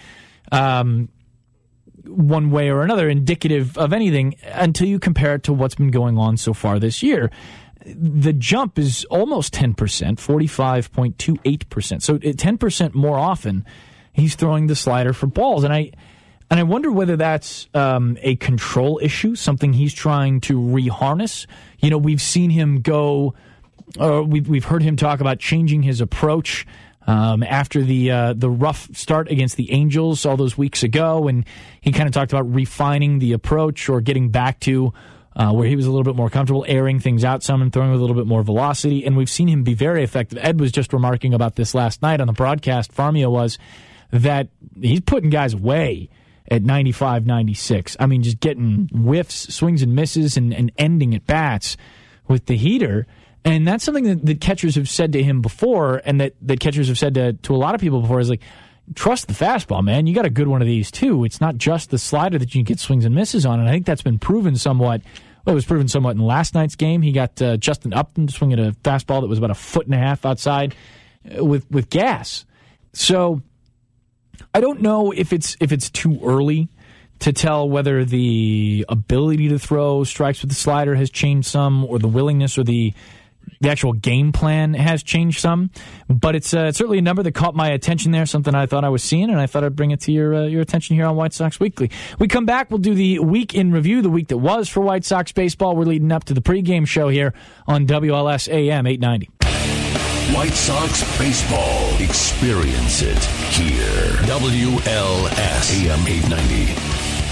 Speaker 4: one way or another indicative of anything until you compare it to what's been going on so far this year. The jump is almost 10%, 45.28%. So 10% more often he's throwing the slider for balls. And I wonder whether that's a control issue, something he's trying to reharness. We've seen him go, we've heard him talk about changing his approach after the rough start against the Angels all those weeks ago, and he kind of talked about refining the approach or getting back to where he was a little bit more comfortable, airing things out some and throwing with a little bit more velocity, and we've seen him be very effective. Ed was just remarking about this last night on the broadcast, Farmio was, that he's putting guys away at 95, 96. I mean, just getting whiffs, swings and misses, and ending at bats with the heater. And that's something that catchers have said to him before, and that catchers have said to a lot of people before, is like, trust the fastball, man. You got a good one of these, too. It's not just the slider that you can get swings and misses on, and I think that's been proven somewhat. Well, it was proven somewhat in last night's game. He got Justin Upton to swing at a fastball that was about 1.5 feet outside with gas. So I don't know if it's too early to tell whether the ability to throw strikes with the slider has changed some, or the willingness or the actual game plan has changed some. But it's certainly a number that caught my attention there, something I thought I was seeing, and I thought I'd bring it to your attention here on White Sox Weekly. We come back, we'll do the week in review, the week that was for White Sox baseball. We're leading up to the pregame show here on WLS AM 890.
Speaker 3: White Sox baseball. Experience it here. WLS AM 890.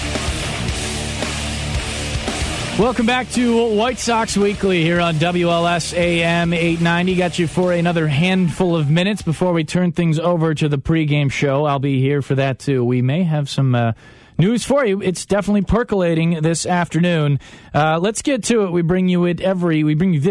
Speaker 4: Welcome back to White Sox Weekly here on WLS AM 890. Got you for another handful of minutes before we turn things over to the pregame show. I'll be here for that too. We may have some News for you. It's definitely percolating this afternoon. Let's get to it. We bring you every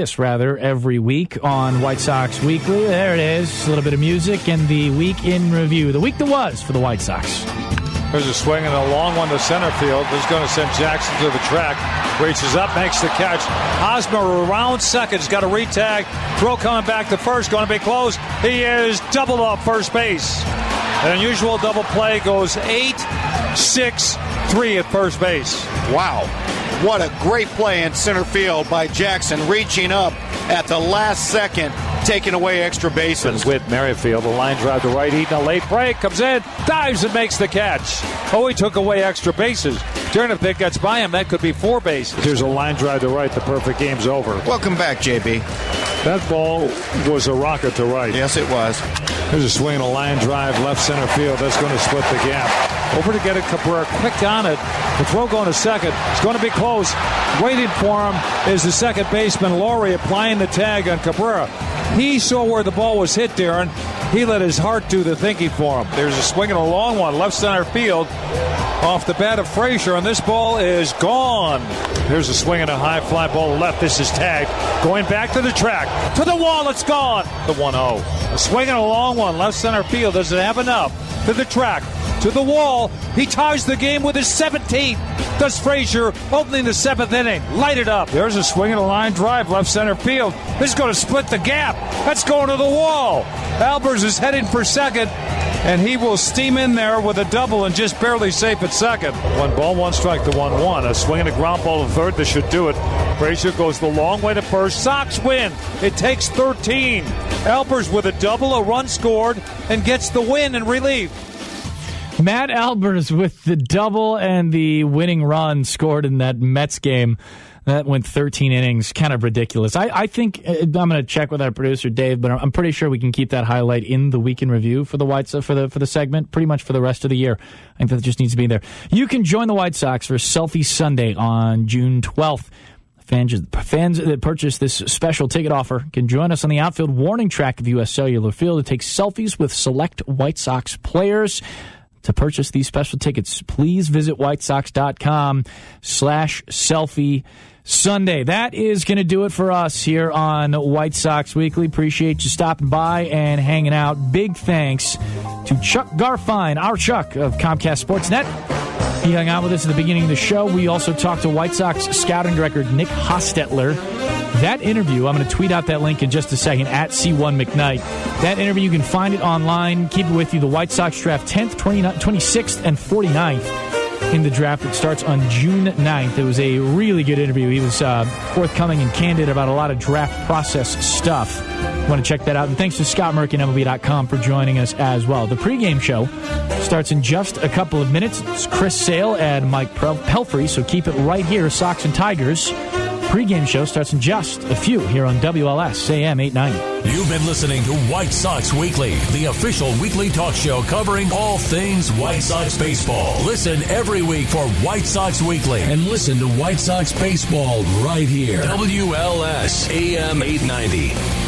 Speaker 4: week on White Sox Weekly. There it is. A little bit of music and the week in review. The week that was for the White Sox.
Speaker 13: There's a swing and a long one to center field. This is going to send Jackson to the track. Reaches up, makes the catch. Hosmer around second. He's got a retag. Throw coming back to first. Going to be close. He is doubled off first base. An unusual double play goes 8-6-3 at first base.
Speaker 14: Wow. What a great play in center field by Jackson, reaching up at the last second, taking away extra bases.
Speaker 13: With Merrifield, the line drive to right, eating a late break, comes in, dives and makes the catch. Oh, he took away extra bases. Turner pick gets by him, that could be 4 bases. Here's a line drive to right, the perfect game's over.
Speaker 14: Welcome back, JB.
Speaker 13: That ball was a rocket to right.
Speaker 14: Yes, it was.
Speaker 13: There's a swing and a line drive, left center field. That's going to split the gap. Over to get it, Cabrera quick on it. The throw going to second. It's going to be close. Waiting for him is the second baseman, Laurie, applying the tag on Cabrera. He saw where the ball was hit, Darren. He let his heart do the thinking for him. There's a swing and a long one, left center field, off the bat of Frazier, and this ball is gone. Here's a swing and a high fly ball left. This is tagged. Going back to the track. To the wall, it's gone. The 1-0. A swing and a long one, left center field. Does it have enough? To the track. To the wall. He ties the game with his 17th. Does Frazier, opening the 7th inning. Light it up. There's a swing and a line drive, left center field. This is going to split the gap. That's going to the wall. Albers is heading for second, and he will steam in there with a double and just barely safe at second. 1 ball, 1 strike, the 1-1. A swing and a ground ball to third. This should do it. Frazier goes the long way to first. Sox win. It takes 13. Albers with a double, a run scored, and gets the win in relief.
Speaker 4: Matt Albers with the double and the winning run scored in that Mets game. That went 13 innings. Kind of ridiculous. I think I'm going to check with our producer, Dave, but I'm pretty sure we can keep that highlight in the week in review for the White Sox, for the segment, pretty much for the rest of the year. I think that just needs to be there. You can join the White Sox for Selfie Sunday on June 12th. Fans that purchase this special ticket offer can join us on the outfield warning track of U.S. Cellular Field to take selfies with select White Sox players. To purchase these special tickets, please visit whitesox.com/selfie Sunday. That is going to do it for us here on White Sox Weekly. Appreciate you stopping by and hanging out. Big thanks to Chuck Garfien, our Chuck of Comcast Sportsnet. He hung out with us at the beginning of the show. We also talked to White Sox scouting director Nick Hostetler. That interview, I'm going to tweet out that link in just a second, at C1McKnight. That interview, you can find it online. Keep it with you. The White Sox draft 10th, 26th, and 49th in the draft. It starts on June 9th. It was a really good interview. He was forthcoming and candid about a lot of draft process stuff. You want to check that out. And thanks to Scott Murk and MLB.com for joining us as well. The pregame show starts in just a couple of minutes. It's Chris Sale and Mike Pelfrey, so keep it right here, Sox and Tigers. Pregame show starts in just a few here on WLS AM 890.
Speaker 3: You've been listening to White Sox Weekly, the official weekly talk show covering all things White Sox baseball. Listen every week for White Sox Weekly and listen to White Sox baseball right here. WLS AM 890.